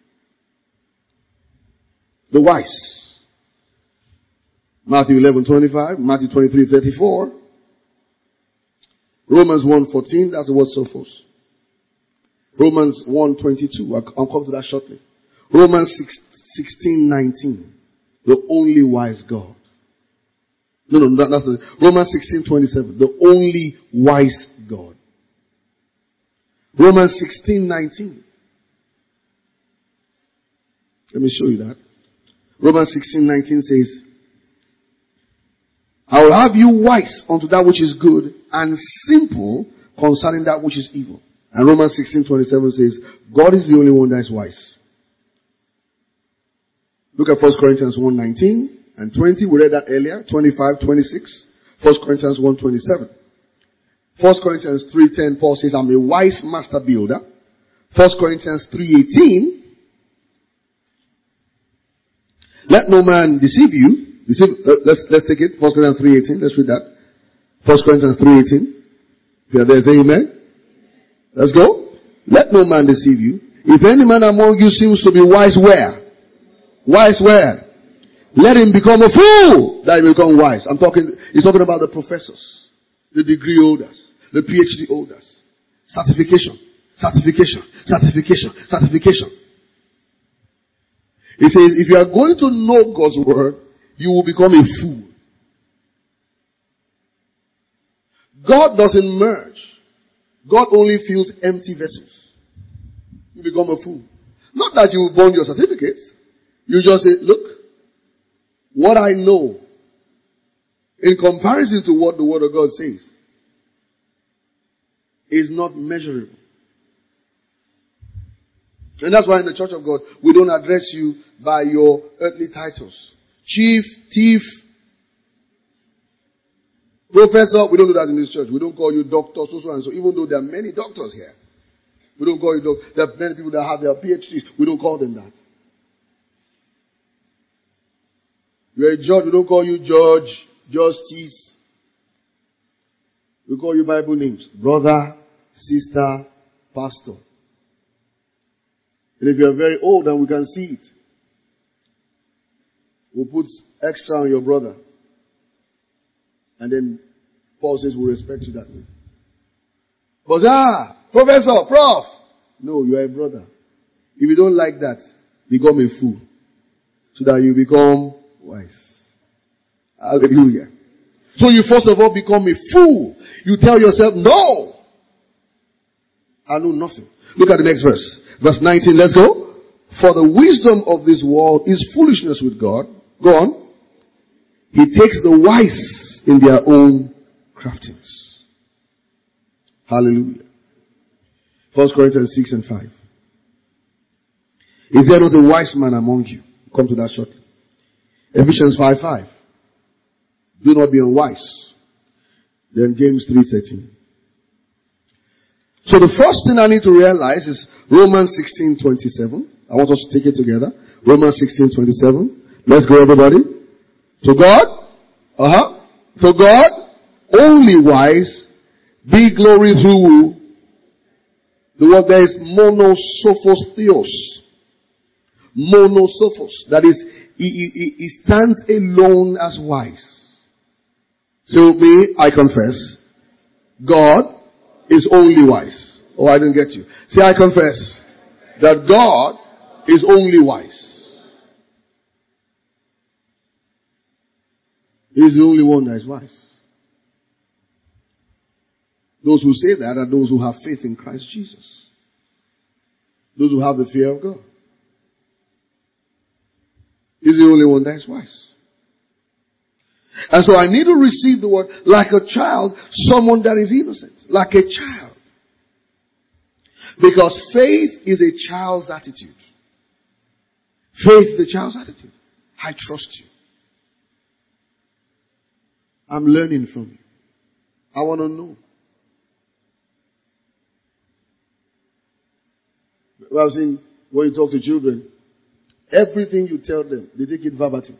The wise. Matthew eleven twenty-five. Matthew twenty-three thirty-four. Romans one fourteen, that's the word sophos. Romans one twenty-two, I'll, I'll come to that shortly. Romans sixteen nineteen, the only wise God. No, no, that, that's the, Romans sixteen twenty-seven, the only wise God. Romans sixteen nineteen. Let me show you that. Romans sixteen nineteen says, I will have you wise unto that which is good and simple concerning that which is evil. And Romans sixteen twenty-seven says, God is the only one that is wise. Look at First Corinthians one nineteen and twenty. We read that earlier. twenty-five, twenty-six. First Corinthians one twenty-seven. First Corinthians three ten, Paul says, I'm a wise master builder. First Corinthians three eighteen. Let no man deceive you. Deceive, uh, let's, let's take it. First Corinthians three eighteen. Let's read that. First Corinthians three eighteen. If you are there, say amen. Let's go. Let no man deceive you. If any man among you seems to be wise, where? Wise where? Let him become a fool that he will become wise. I'm talking, he's talking about the professors, the degree holders, the PhD holders. Certification, certification, certification, certification. He says, if you are going to know God's word, you will become a fool. God doesn't merge. God only fills empty vessels. You become a fool. Not that you will burn your certificates. You just say, look, what I know in comparison to what the word of God says is not measurable. And that's why in the church of God, we don't address you by your earthly titles. Chief, thief, professor, we don't do that in this church. We don't call you doctor, so, so and so, even though there are many doctors here. We don't call you doctor. There are many people that have their PhDs. We don't call them that. You're a judge, we don't call you judge, justice. We call you Bible names. Brother, sister, pastor. And if you're very old and we can see it, we'll put extra on your brother. And then Paul says we'll respect you that way. But ah, professor, prof. No, you are a brother. If you don't like that, become a fool. So that you become wise. Hallelujah. So you first of all become a fool. You tell yourself, no. I know nothing. Look at the next verse. Verse nineteen, let's go. For the wisdom of this world is foolishness with God. Go on. He takes the wise in their own craftings. Hallelujah. First Corinthians six and five. Is there not a wise man among you? Come to that shortly. Ephesians five five. Do not be unwise. Then James three thirteen. So the first thing I need to realize is Romans sixteen twenty-seven. I want us to take it together. Romans sixteen twenty-seven. Let's go, everybody. To God, uh-huh. To God, only wise, be glory through the word there is monosophos theos. Monosophos. That is, he, he, he stands alone as wise. So me, I confess, God is only wise. Oh, I didn't get you. Say, I confess that God is only wise. He's the only one that is wise. Those who say that are those who have faith in Christ Jesus. Those who have the fear of God. He's the only one that is wise. And so I need to receive the word like a child, someone that is innocent, like a child. Because faith is a child's attitude. Faith is a child's attitude. I trust you. I'm learning from you. I want to know. Well, I've seen when you talk to children, everything you tell them, they take it verbatim.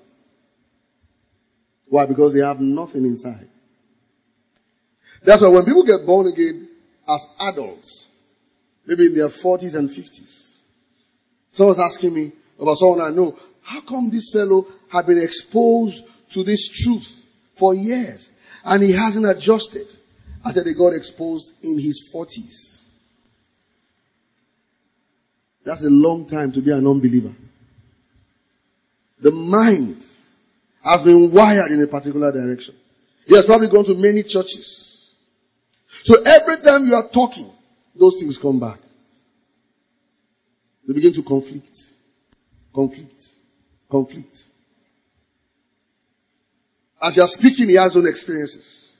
Why? Because they have nothing inside. That's why when people get born again as adults, maybe in their forties and fifties, someone's asking me about someone I know, how come this fellow had been exposed to this truth for years and he hasn't adjusted? I said they got exposed in his forties. That's a long time to be an unbeliever. The mind has been wired in a particular direction. He has probably gone to many churches. So every time you are talking, those things come back. They begin to conflict. Conflict. Conflict. As you are speaking, he has own experiences.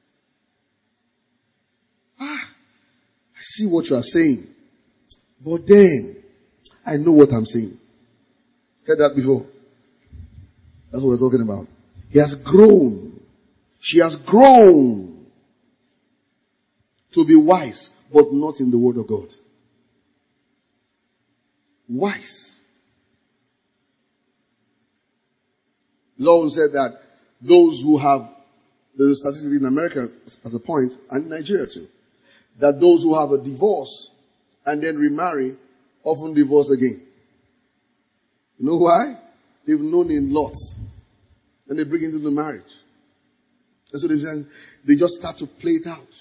Ah, I see what you are saying. But then, I know what I'm saying. Heard that before? That's what we're talking about. He has grown. She has grown to be wise, but not in the word of God. Wise. Someone said that those who have, the statistics in America as a point, and in Nigeria too, that those who have a divorce and then remarry often divorce again. You know why? They've known a lot. And they bring into the marriage. And so they, they just start to play it out.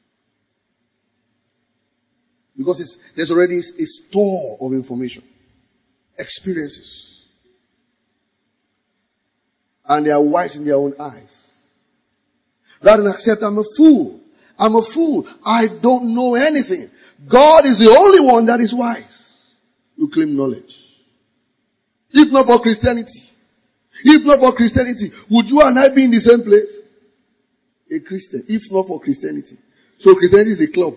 Because it's, there's already a store of information. Experiences. And they are wise in their own eyes. Rather than accept, I'm a fool. I'm a fool. I don't know anything. God is the only one that is wise. You claim knowledge. If not for Christianity. If not for Christianity, would you and I be in the same place? A Christian. If not for Christianity. So Christianity is a club.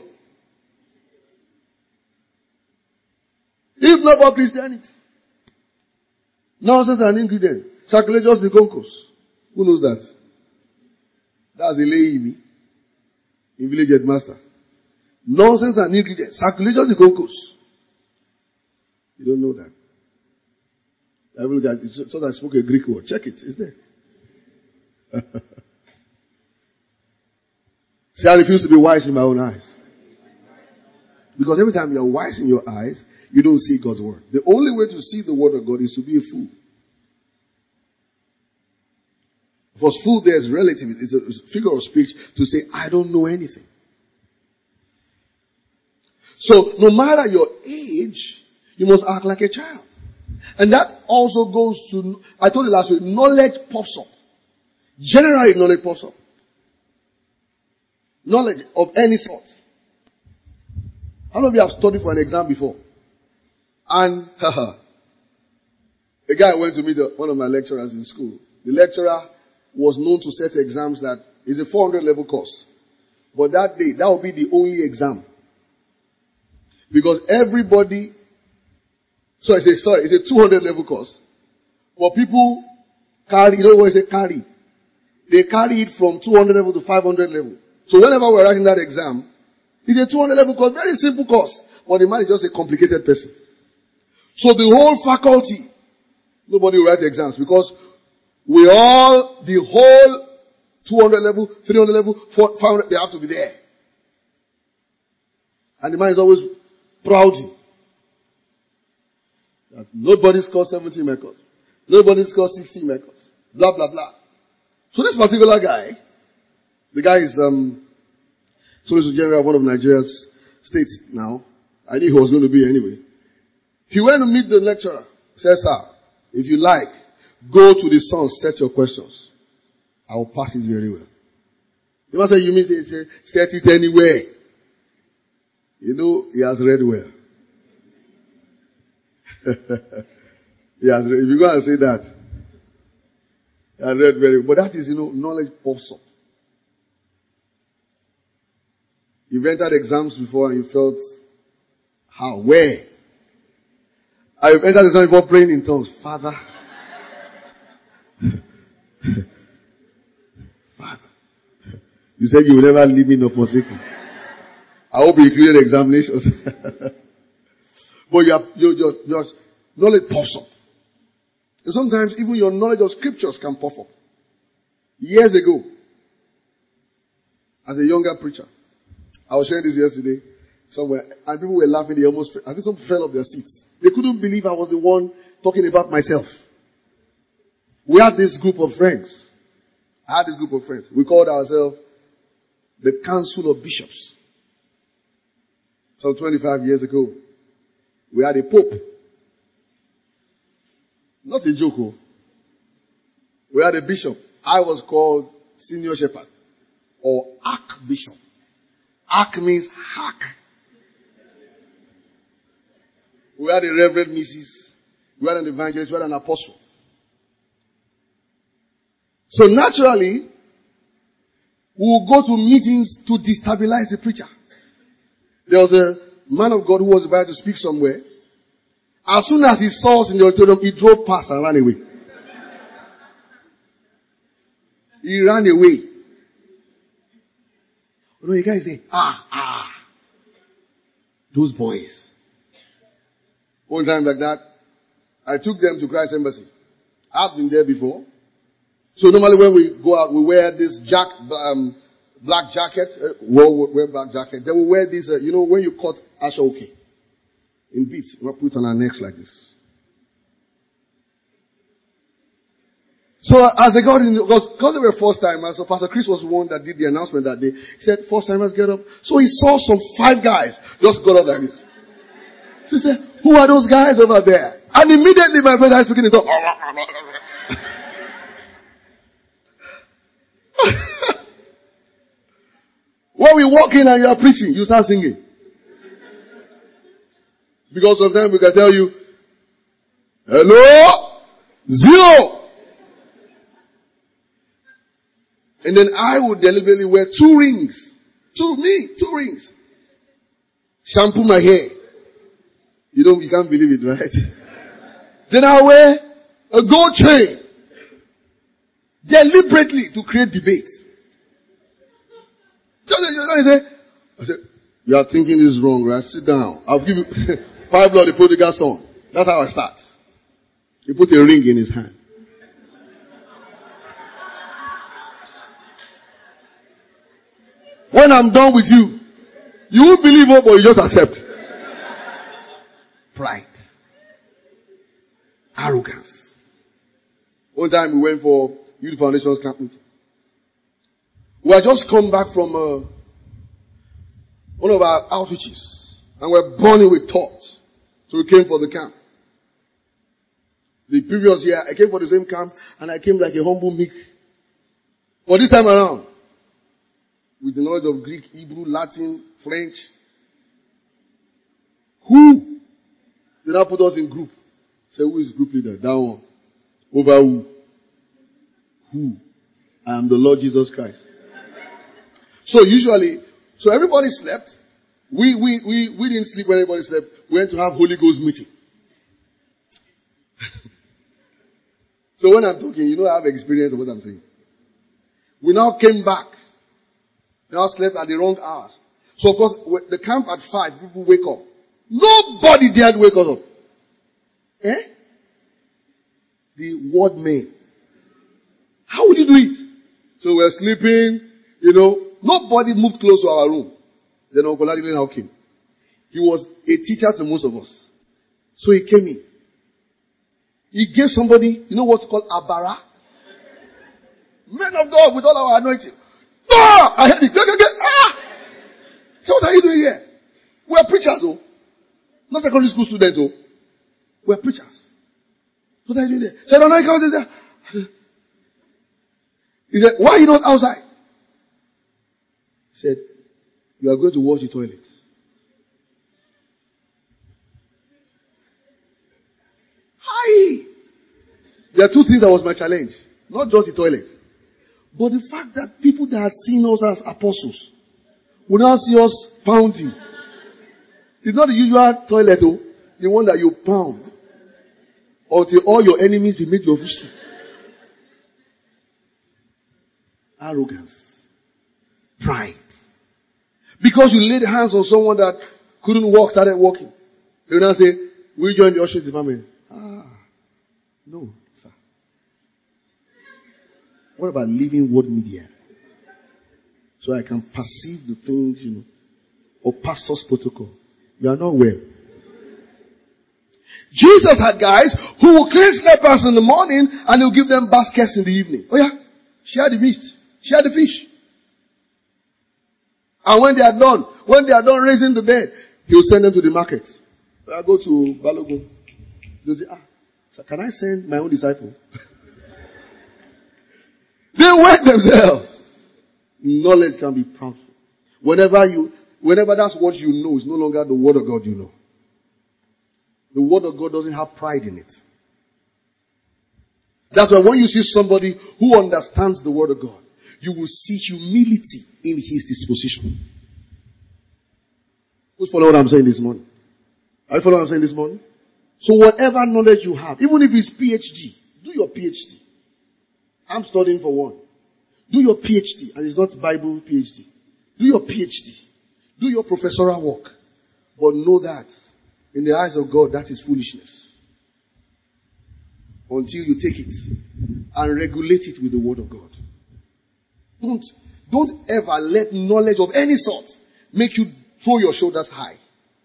If not for Christianity. Nonsense and ingredient. Sacrilegious the concourse. Who knows that? That's a lady in village headmaster. Nonsense and ingredients. Sacrilegious the concourse. You don't know that. I will get, so that I spoke a Greek word. Check it. It's there. See, I refuse to be wise in my own eyes. Because every time you are wise in your eyes, you don't see God's word. The only way to see the word of God is to be a fool. Because fool there is relative. It's a figure of speech to say, I don't know anything. So, no matter your age, you must act like a child. And that also goes to, I told you last week, knowledge pops up. Generally, knowledge pops up. Knowledge of any sort. How many of you have studied for an exam before? And, haha, a guy went to meet one of my lecturers in school. The lecturer was known to set exams that is a four hundred level course. But that day, that will be the only exam. Because everybody, sorry, it's a, sorry, it's a two hundred level course. But people carry, you know what I say, carry? They carry it from two hundred level to five hundred level. So whenever we're writing that exam, it's a two hundred level course, very simple course. But the man is just a complicated person. So the whole faculty, nobody will write exams because we all, the whole two hundred level, three hundred level, five hundred, they have to be there. And the man is always proud. That nobody scores seventy records. Nobody scores sixty records. Blah, blah, blah. So this particular guy, the guy is, um, Solicitor General of one of Nigeria's states now. I knew he was going to be anyway. He went to meet the lecturer. He said, sir, if you like, go to the sun, set your questions. I will pass it very well. The man said, you mean to say, set it anywhere. You know, he has read well. He has read, if you go and say that, he has read very well. But that is, you know, knowledge pops up. You've entered exams before and you felt, how? Where? I've entered exams before praying in tongues. Father. Father. You said you will never leave me nor forsake me. I hope you included examinations. But your, your, your, your knowledge pops up. And sometimes even your knowledge of scriptures can pop up. Years ago, as a younger preacher, I was sharing this yesterday somewhere, and people were laughing. They almost, I think some fell off their seats. They couldn't believe I was the one talking about myself. We had this group of friends. I had this group of friends. We called ourselves the Council of Bishops. Some twenty-five years ago, we had a pope. Not a joke. Oh. We had a bishop. I was called Senior Shepherd or Archbishop. Arch means hack. We had a Reverend Missus We had an evangelist. We had an apostle. So naturally, we will go to meetings to destabilize the preacher. There was a man of God who was about to speak somewhere. As soon as he saw us in the auditorium, he drove past and ran away. He ran away. You know, you guys say, ah, ah. Those boys. One time like that, I took them to Christ Embassy. I've been there before. So normally when we go out, we wear this jack, um, black jacket. Uh, we'll wear black jacket. Then we wear this, uh, you know, when you cut ashoke in beads, we put on our necks like this. So as they got in, because, because they were first timers, so Pastor Chris was the one that did the announcement that day. He said, first timers get up. So he saw some five guys just got up like this. So he said, who are those guys over there? And immediately my brother is speaking in tongues. When we walk in and you are preaching, you start singing. Because sometimes we can tell you, hello, zero. And then I would deliberately wear two rings. Two, me, two rings. Shampoo my hair. You don't, you can't believe it, right? Then I wear a gold chain. Deliberately to create debate. I say, I said, you are thinking this is wrong, right? Sit down. I'll give you five blood, the prodigal son. That's how I start. He put a ring in his hand. When I'm done with you, you won't believe it, but you just accept. Pride. Arrogance. One time we went for Youth Foundation's camp meeting. We had just come back from uh, one of our outreaches. And we're burning with thoughts. So we came for the camp. The previous year, I came for the same camp and I came like a humble meek. But this time around, with the knowledge of Greek, Hebrew, Latin, French. Who? They now put us in group. Say, who is group leader? That one. Over who? Who? I am the Lord Jesus Christ. So usually, so everybody slept. We, we, we, we didn't sleep when everybody slept. We went to have Holy Ghost meeting. So when I'm talking, you know I have experience of what I'm saying. We now came back. Now slept at the wrong hours. So of course, the camp at five, people wake up. Nobody dared wake us up. Eh? The word men. How would you do it? So we're sleeping, you know. Nobody moved close to our room. Then Uncle Ladile now came. He was a teacher to most of us. So he came in. He gave somebody, you know what's called abara? Men of God with all our anointing. Ah! I heard it. Get, get, get. Ah! So what are you doing here? We are preachers, though. Not secondary school students, though. We are preachers. What are you doing there? So I don't know how to say. He said, why are you not outside? He said, you are going to wash the toilet. Hi! There are two things that was my challenge. Not just the toilet. But the fact that people that had seen us as apostles will now see us pounding. It's not the usual toilet, though. The one that you pound. Until all your enemies be made your footstool. Arrogance. Pride. Because you laid hands on someone that couldn't walk, started walking. They will now say, will you join the ushering department? Ah, no, sir. What about Living Word Media? So I can perceive the things, you know, or pastor's protocol. You are not well. Jesus had guys who will cleanse lepers in the morning and he'll give them baskets in the evening. Oh yeah, share the meat, share the fish. And when they are done, when they are done raising the dead, he'll send them to the market. I go to Balogun. They'll say, ah, so can I send my own disciple? They work themselves. Knowledge can be proudful. Whenever you, whenever that's what you know, it's no longer the word of God you know. The word of God doesn't have pride in it. That's why when you see somebody who understands the word of God, you will see humility in his disposition. Who's following what I'm saying this morning? Are you following what I'm saying this morning? So whatever knowledge you have, even if it's PhD, do your PhD. I'm studying for one. Do your PhD, and it's not Bible PhD. Do your PhD. Do your professorial work. But know that, in the eyes of God, that is foolishness. Until you take it and regulate it with the word of God. Don't, don't ever let knowledge of any sort make you throw your shoulders high.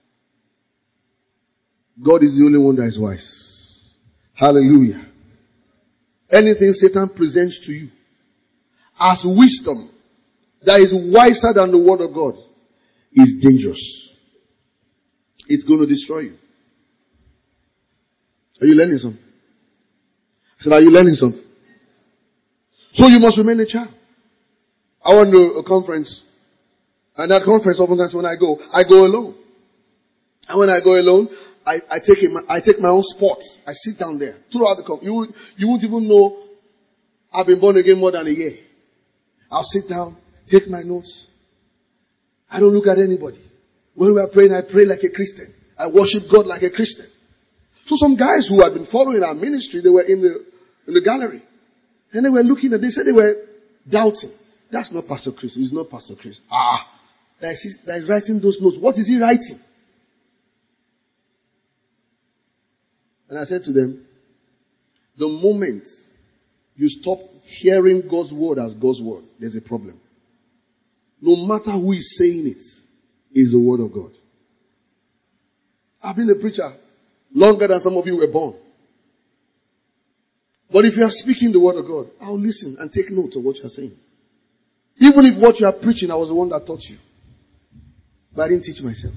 God is the only one that is wise. Hallelujah. Anything Satan presents to you as wisdom that is wiser than the word of God is dangerous. It's going to destroy you. Are you learning something? I said, are you learning something? So you must remain a child. I went to a conference. And that conference, oftentimes when I go, I go alone. And when I go alone, I, I take a, I take my own spot. I sit down there throughout the conference. You, you won't even know I've been born again more than a year. I'll sit down, take my notes. I don't look at anybody. When we are praying, I pray like a Christian. I worship God like a Christian. So some guys who had been following our ministry, they were in the, in the gallery. And they were looking at, they said they were doubting. That's not Pastor Chris. He's not Pastor Chris. Ah, that is, that is writing those notes. What is he writing? And I said to them, the moment you stop hearing God's word as God's word, there's a problem. No matter who is saying it, is the word of God. I've been a preacher longer than some of you were born. But if you are speaking the word of God, I'll listen and take note of what you are saying. Even if what you are preaching, I was the one that taught you. But I didn't teach myself.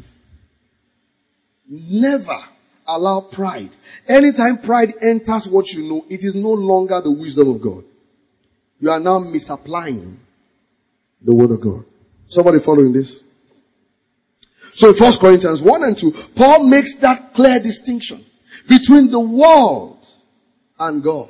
Never allow pride. Anytime pride enters what you know, it is no longer the wisdom of God. You are now misapplying the word of God. Somebody following this? So in First Corinthians one and two, Paul makes that clear distinction between the world and God.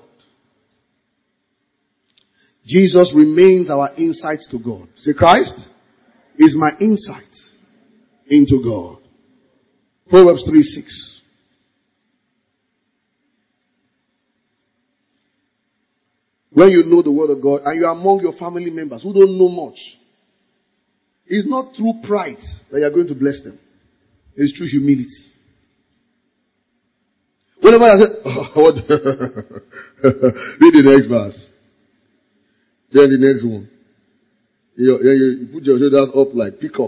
Jesus remains our insight to God. Say, Christ is my insight into God. Proverbs three six. When you know the word of God and you are among your family members who don't know much, it's not through pride that you are going to bless them. It's through humility. Whenever I say, oh, what? Read the next verse. Then the next one. You, you put your shoulders up like peacock.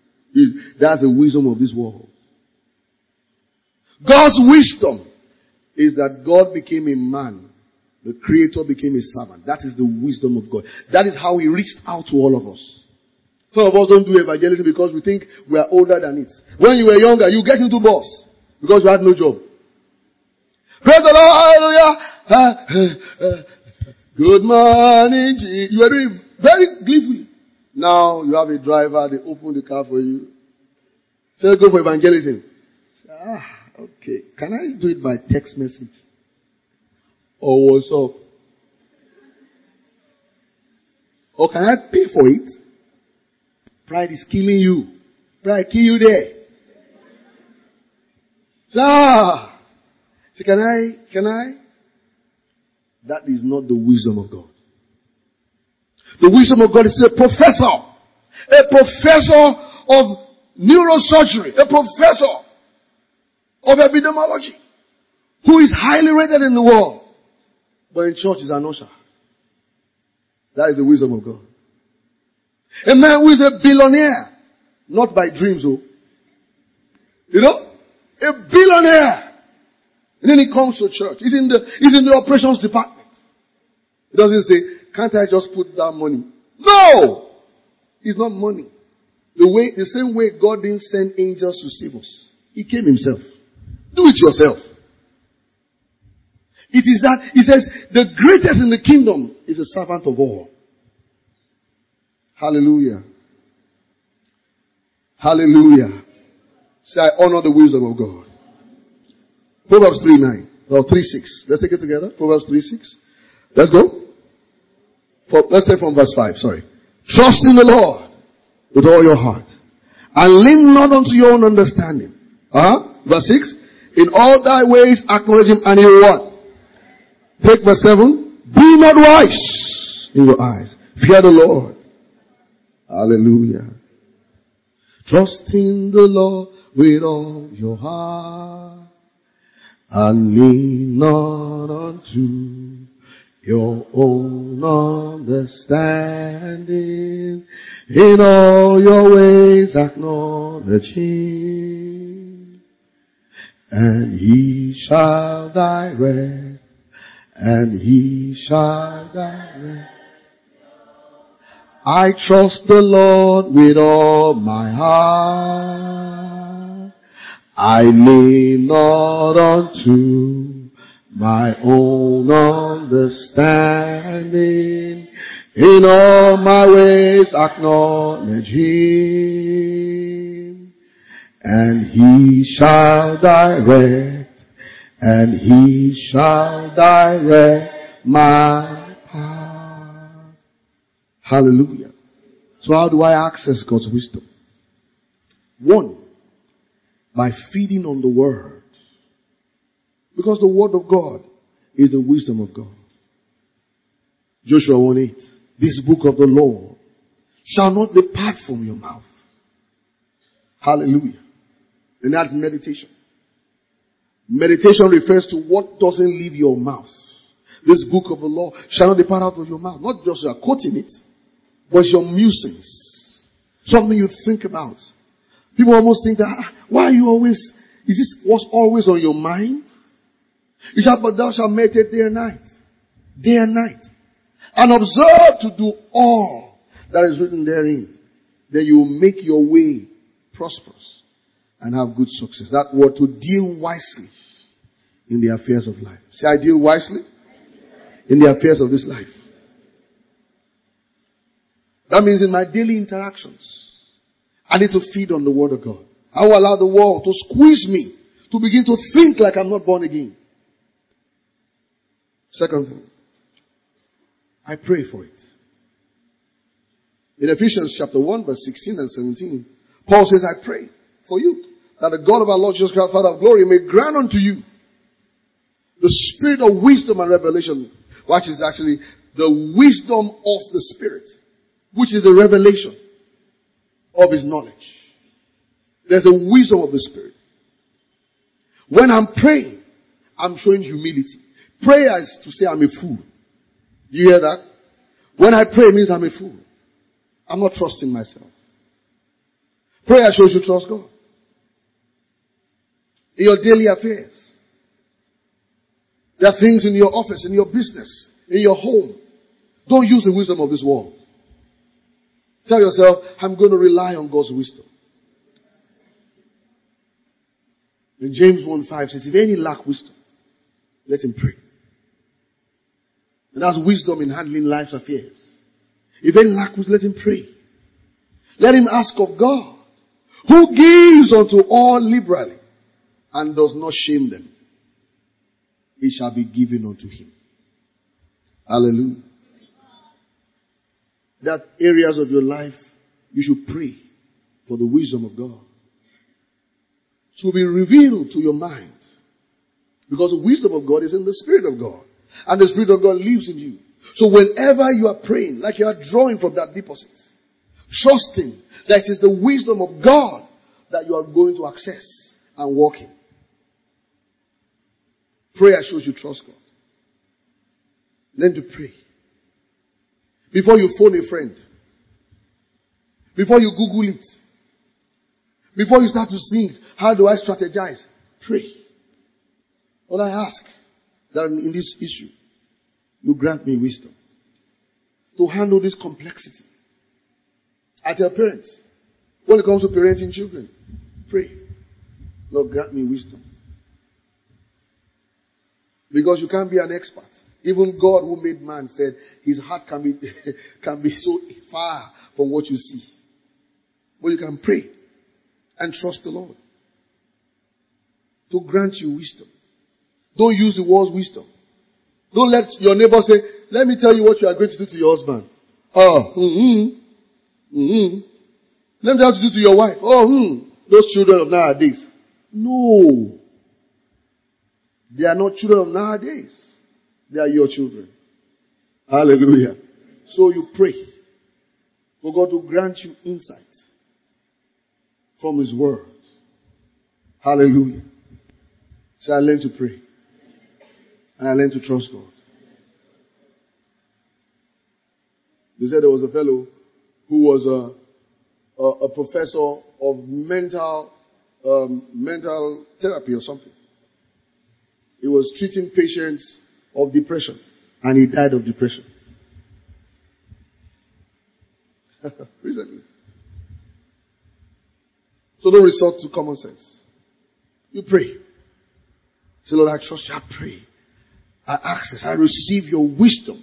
That's the wisdom of this world. God's wisdom is that God became a man. The Creator became a servant. That is the wisdom of God. That is how He reached out to all of us. Some of us don't do evangelism because we think we are older than it. When you were younger, you get into bus because you had no job. Praise the Lord, hallelujah. Uh, uh, uh, good morning, Jesus. You are doing very gleefully. Now you have a driver, they open the car for you. Say, go for evangelism. Say, ah, okay. Can I do it by text message? Or what's up? Or can I pay for it? Pride is killing you. Pride kill you there. So, ah, so can I, can I? That is not the wisdom of God. The wisdom of God is a professor. A professor of neurosurgery. A professor of epidemiology. Who is highly rated in the world. But in church is an usher. That is the wisdom of God. A man who is a billionaire. Not by dreams, oh. You know? A billionaire. And then he comes to church. He's in the, he's in the operations department. He doesn't say, can't I just put that money? No! It's not money. The way, the same way God didn't send angels to save us. He came himself. Do it yourself. It is that, he says, the greatest in the kingdom is a servant of all. Hallelujah. Hallelujah. Say, I honor the wisdom of God. Proverbs three nine. Or three six. Let's take it together. Proverbs three six. Let's go. Let's take from verse five. Sorry. Trust in the Lord with all your heart. And lean not unto your own understanding. Uh-huh. Verse six. In all thy ways acknowledge him and he will what? Take verse seven. Be not wise in your eyes. Fear the Lord. Hallelujah. Trust in the Lord with all your heart. And lean not unto your own understanding. In all your ways acknowledge him. And he shall direct. And he shall direct. I trust the Lord with all my heart. I lean not unto my own understanding. In all my ways acknowledge him. And he shall direct. And he shall direct my path. Hallelujah. So how do I access God's wisdom? One, by feeding on the Word. Because the Word of God is the wisdom of God. Joshua one eight. This book of the law shall not depart from your mouth. Hallelujah. And that's meditation. Meditation refers to what doesn't leave your mouth. This book of the law shall not depart out of your mouth. Not just you are quoting it, but it's your musings. Something you think about. People almost think that, ah, why are you always, is this what's always on your mind? You shall, but thou shalt meditate day and night. Day and night. And observe to do all that is written therein. Then you will make your way prosperous and have good success. That word, to deal wisely in the affairs of life. Say, I deal wisely in the affairs of this life. That means in my daily interactions, I need to feed on the Word of God. I will allow the world to squeeze me to begin to think like I'm not born again. Second thing, I pray for it. In Ephesians chapter one, verse sixteen and seventeen, Paul says, I pray for you that the God of our Lord Jesus Christ, Father of glory, may grant unto you the spirit of wisdom and revelation, which is actually the wisdom of the Spirit, which is a revelation of his knowledge. There's a wisdom of the Spirit. When I'm praying, I'm showing humility. Prayer is to say I'm a fool. Do you hear that? When I pray, it means I'm a fool. I'm not trusting myself. Prayer shows you trust God. In your daily affairs. There are things in your office, in your business, in your home. Don't use the wisdom of this world. Tell yourself, I'm going to rely on God's wisdom. In James one five says, if any lack wisdom, let him pray. And that's wisdom in handling life's affairs. If any lack wisdom, let him pray. Let him ask of God, who gives unto all liberally and does not shame them. It shall be given unto him. Hallelujah. That areas of your life, you should pray for the wisdom of God. It will be revealed to your mind. Because the wisdom of God is in the Spirit of God. And the Spirit of God lives in you. So whenever you are praying, like you are drawing from that deposit, trusting that it is the wisdom of God that you are going to access and walk in. Prayer shows you trust God. Learn to pray. Before you phone a friend. Before you Google it. Before you start to think, how do I strategize? Pray. Lord, I ask that in this issue, you grant me wisdom to handle this complexity. I tell parents, when it comes to parenting children, pray. Lord, grant me wisdom. Because you can't be an expert. Even God who made man said his heart can be, can be so far from what you see. But you can pray and trust the Lord to grant you wisdom. Don't use the world's wisdom. Don't let your neighbor say, let me tell you what you are going to do to your husband. Oh, mm-hmm, mm-hmm. Let me tell you what to do to your wife. Oh, hmm, those children of nowadays. No. They are not children of nowadays. They are your children. Hallelujah. So you pray for God to grant you insight from His Word. Hallelujah. So I learn to pray. And I learn to trust God. They said there was a fellow who was a, a, a professor of mental, um, mental therapy or something. He was treating patients of depression. And he died of depression. Recently. So don't resort to common sense. You pray. Say, Lord, I trust you. I pray. I access. I receive your wisdom.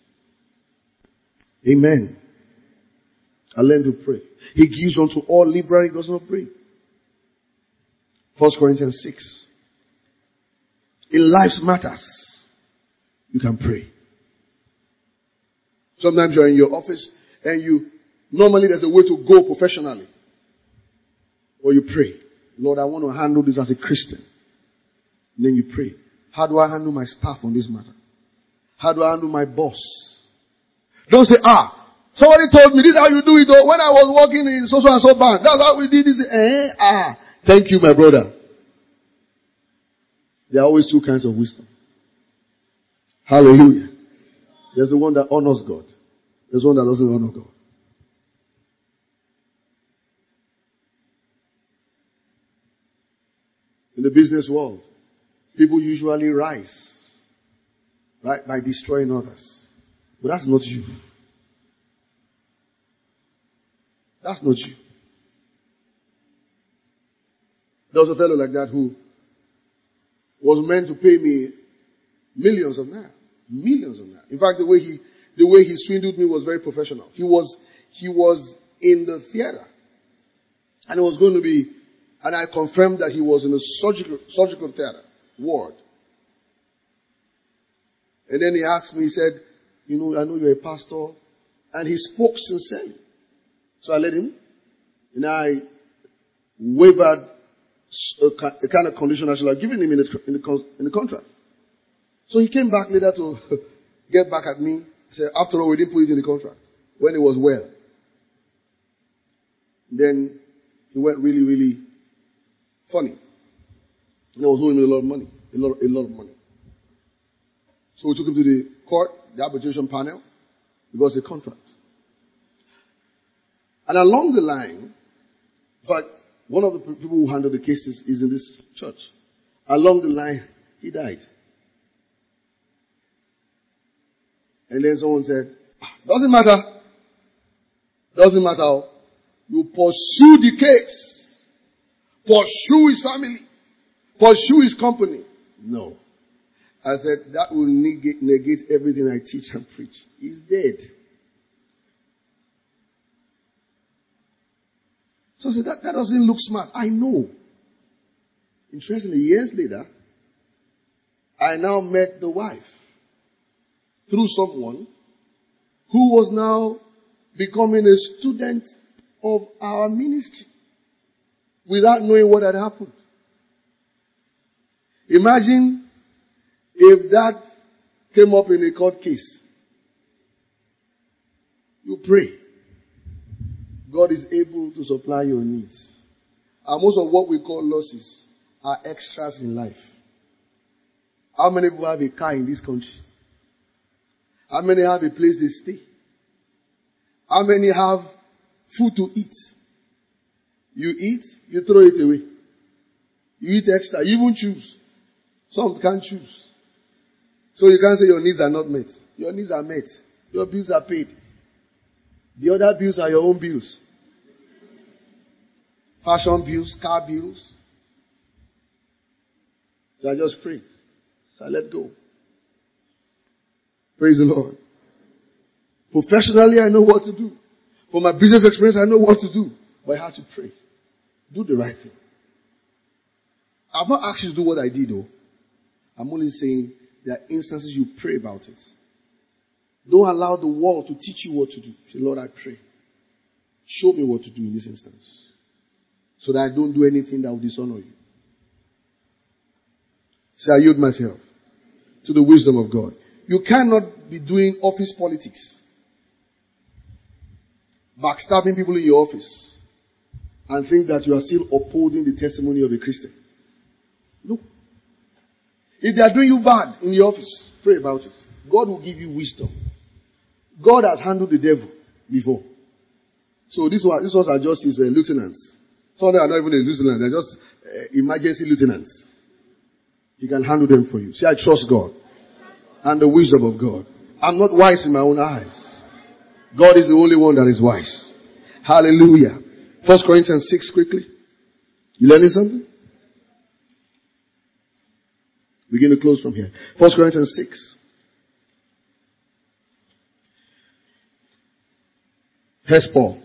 Amen. I learn to pray. He gives unto all liberally, he does not break. First Corinthians six. In life's matters, you can pray. Sometimes you're in your office and you, normally there's a way to go professionally. Or you pray, Lord, I want to handle this as a Christian. And then you pray, how do I handle my staff on this matter? How do I handle my boss? Don't say, ah, somebody told me this is how you do it. When I was working in so and so bank, that's how we did this. Eh, ah, thank you, my brother. There are always two kinds of wisdom. Hallelujah. There's the one that honors God. There's one that doesn't honor God. In the business world, people usually rise, right, by destroying others. But that's not you. That's not you. There was a fellow like that who was meant to pay me millions of naira. Millions of naira. In fact, the way he, the way he swindled me was very professional. He was, he was in the theater. And it was going to be, and I confirmed that he was in a surgical, surgical theater ward. And then he asked me, he said, you know, I know you're a pastor. And he spoke sincerely. So I let him. And I wavered a, a kind of condition I should have given him in the, in the, in the contract. So he came back later to get back at me. He said, after all, we didn't put it in the contract. When it was well. Then he went really, really funny. And I was owing me a lot of money. A lot, a lot of money. So we took him to the court, the arbitration panel. It was a contract. And along the line, in fact, one of the people who handle the cases is in this church. Along the line, he died. And then someone said, doesn't matter. Doesn't matter. You pursue the case. Pursue his family. Pursue his company. No. I said, that will negate, negate everything I teach and preach. He's dead. So I said, that, that doesn't look smart. I know. Interestingly, years later, I now met the wife through someone who was now becoming a student of our ministry without knowing what had happened. Imagine if that came up in a court case. You pray. God is able to supply your needs. And most of what we call losses are extras in life. How many people have a car in this country? How many have a place they stay? How many have food to eat? You eat, you throw it away. You eat extra, you even choose. Some can't choose. So you can't say your needs are not met. Your needs are met. Your bills are paid. The other bills are your own bills. Fashion bills, car bills. So I just prayed. So I let go. Praise the Lord. Professionally, I know what to do. For my business experience, I know what to do. But I had to pray. Do the right thing. I've not asked you to do what I did, though. I'm only saying there are instances you pray about it. Don't allow the world to teach you what to do. Say, Lord, I pray. Show me what to do in this instance. So that I don't do anything that will dishonor you. Say, I yield myself to the wisdom of God. You cannot be doing office politics. Backstabbing people in your office. And think that you are still upholding the testimony of a Christian. No. If they are doing you bad in the office, pray about it. God will give you wisdom. God has handled the devil before. So this one, this ones are just his uh, lieutenants. Some of them are not even a lieutenant. They're just uh, emergency lieutenants. He can handle them for you. Say, I trust God. And the wisdom of God. I'm not wise in my own eyes. God is the only one that is wise. Hallelujah. First Corinthians six quickly. You learning something? Begin to close from here. First Corinthians six. Here's Paul.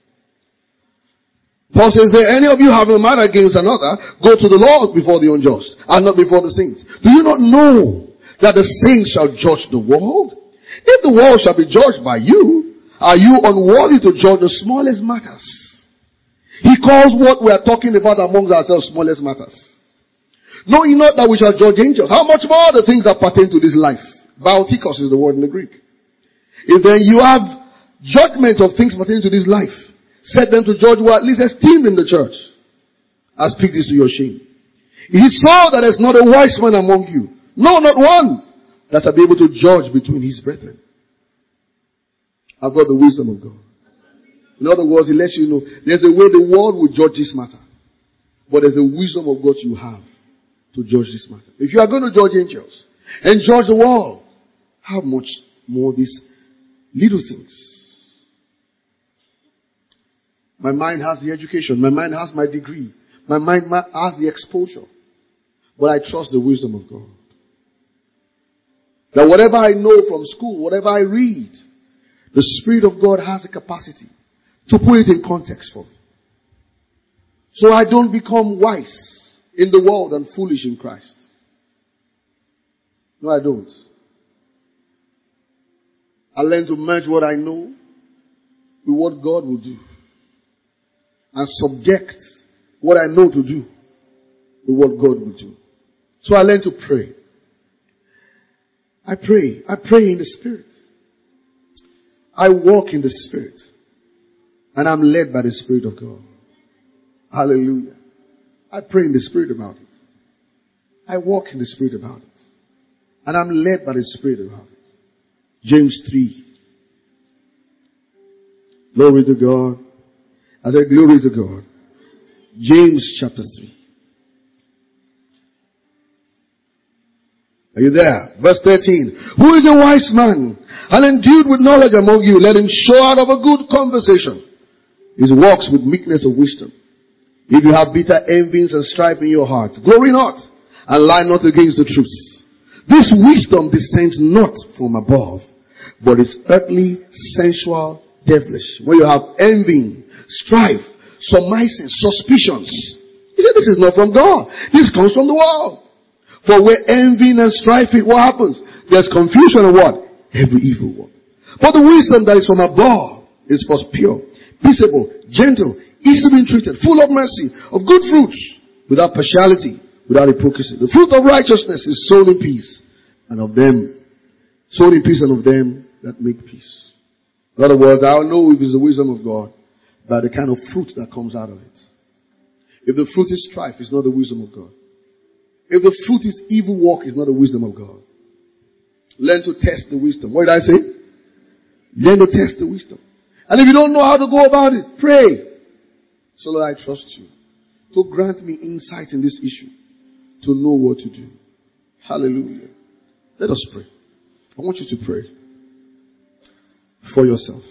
Paul says, there any of you have a matter against another, go to the Lord before the unjust, and not before the saints. Do you not know that the saints shall judge the world? If the world shall be judged by you, are you unworthy to judge the smallest matters? He calls what we are talking about amongst ourselves smallest matters. Know ye not that we shall judge angels? How much more the things that pertain to this life? Bautikos is the word in the Greek. If then you have judgment of things pertaining to this life, set them to judge who are at least esteemed in the church. I speak this to your shame. It is so that there is not a wise man among you. No, not one. That shall be able to judge between his brethren. I've got the wisdom of God. In other words, it lets you know there's a way the world will judge this matter. But there's a wisdom of God you have to judge this matter. If you are going to judge angels and judge the world, how much more these little things? My mind has the education. My mind has my degree. My mind has the exposure. But I trust the wisdom of God. That whatever I know from school, whatever I read, the Spirit of God has the capacity to put it in context for me. So I don't become wise in the world and foolish in Christ. No, I don't. I learn to merge what I know with what God will do. And subject what I know to do with what God will do. So I learn to pray. I pray. I pray in the Spirit. I walk in the Spirit. And I'm led by the Spirit of God. Hallelujah. I pray in the Spirit about it. I walk in the Spirit about it. And I'm led by the Spirit about it. James three. Glory to God. I said, glory to God. James chapter three. Are you there? Verse thirteen. Who is a wise man and endued with knowledge among you? Let him show out of a good conversation his works with meekness of wisdom. If you have bitter envyings and strife in your heart, glory not and lie not against the truth. This wisdom descends not from above, but is earthly, sensual, devilish. When you have envy, strife, surmising, suspicions, he said this is not from God. This comes from the world. For where envy and strife is, what happens? There's confusion and what? Every evil one. But the wisdom that is from above is first pure, peaceable, gentle, easily entreated, full of mercy, of good fruits, without partiality, without hypocrisy. The fruit of righteousness is sown in peace, and of them, sown in peace and of them that make peace. In other words, I'll know if it's the wisdom of God by the kind of fruit that comes out of it. If the fruit is strife, it's not the wisdom of God. If the fruit is evil work, it's not the wisdom of God. Learn to test the wisdom. What did I say? Learn to test the wisdom. And if you don't know how to go about it, pray. So Lord, I trust you to grant me insight in this issue, to know what to do. Hallelujah. Let us pray. I want you to pray for yourself.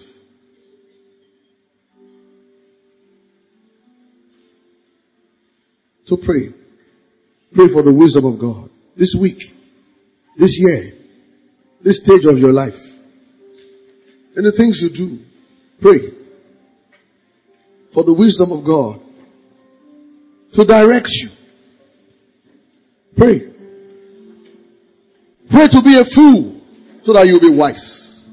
So pray. Pray for the wisdom of God. This week, this year, this stage of your life, and the things you do. Pray for the wisdom of God to direct you. Pray. Pray to be a fool so that you'll be wise.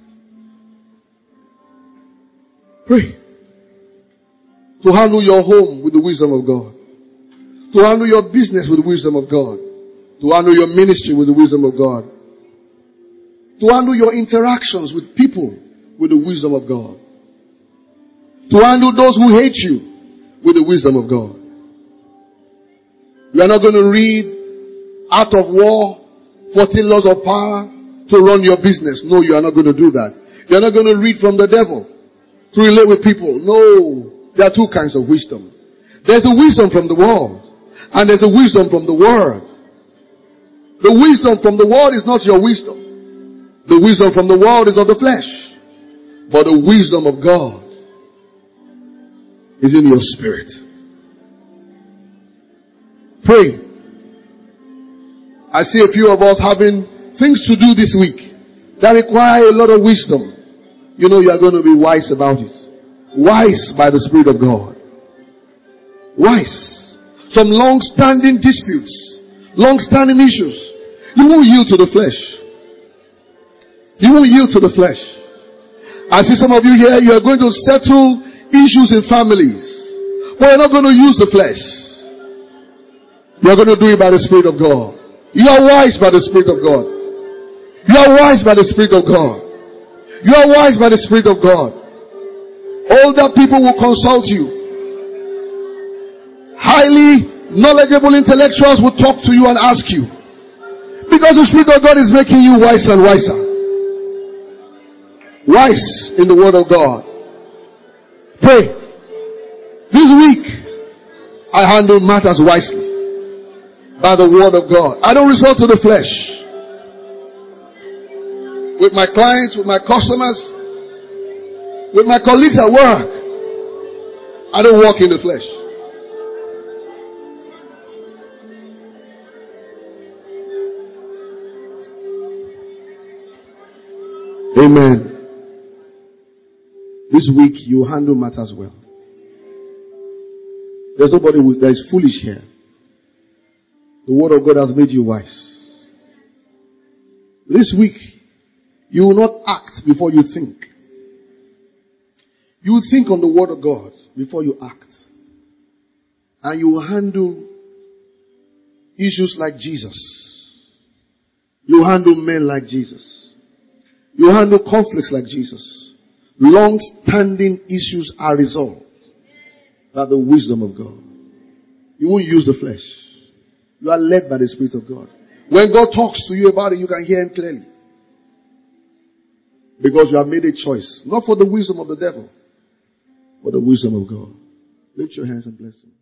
Pray to handle your home with the wisdom of God. To handle your business with the wisdom of God. To handle your ministry with the wisdom of God. To handle your interactions with people with the wisdom of God. To handle those who hate you with the wisdom of God. You are not going to read Art of War, fourteen Laws of Power to run your business. No, you are not going to do that. You are not going to read from the devil to relate with people. No, there are two kinds of wisdom. There's a wisdom from the world. And there's a wisdom from the Word. The wisdom from the world is not your wisdom. The wisdom from the world is of the flesh. But the wisdom of God is in your spirit. Pray. I see a few of us having things to do this week that require a lot of wisdom. You know you are going to be wise about it. Wise by the Spirit of God. Wise. Some long-standing disputes, long-standing issues. You won't yield to the flesh. You won't yield to the flesh. I see some of you here, you are going to settle issues in families. But you're not going to use the flesh. You're going to do it by the Spirit of God. You are wise by the Spirit of God. You are wise by the Spirit of God. You are wise by the Spirit of God. Older people will consult you. Highly knowledgeable intellectuals will talk to you and ask you. Because the Spirit of God is making you wiser and wiser. Wise in the Word of God. Pray. This week, I handle matters wisely. By the Word of God. I don't resort to the flesh. With my clients, with my customers, with my colleagues at work, I don't walk in the flesh. Amen. This week you handle matters well. There's nobody who, that is foolish here. The Word of God has made you wise. This week you will not act before you think. You will think on the Word of God before you act. And you will handle issues like Jesus. You will handle men like Jesus. You handle conflicts like Jesus. Long-standing issues are resolved by the wisdom of God. You won't use the flesh. You are led by the Spirit of God. When God talks to you about it, you can hear Him clearly. Because you have made a choice. Not for the wisdom of the devil, but the wisdom of God. Lift your hands and bless Him.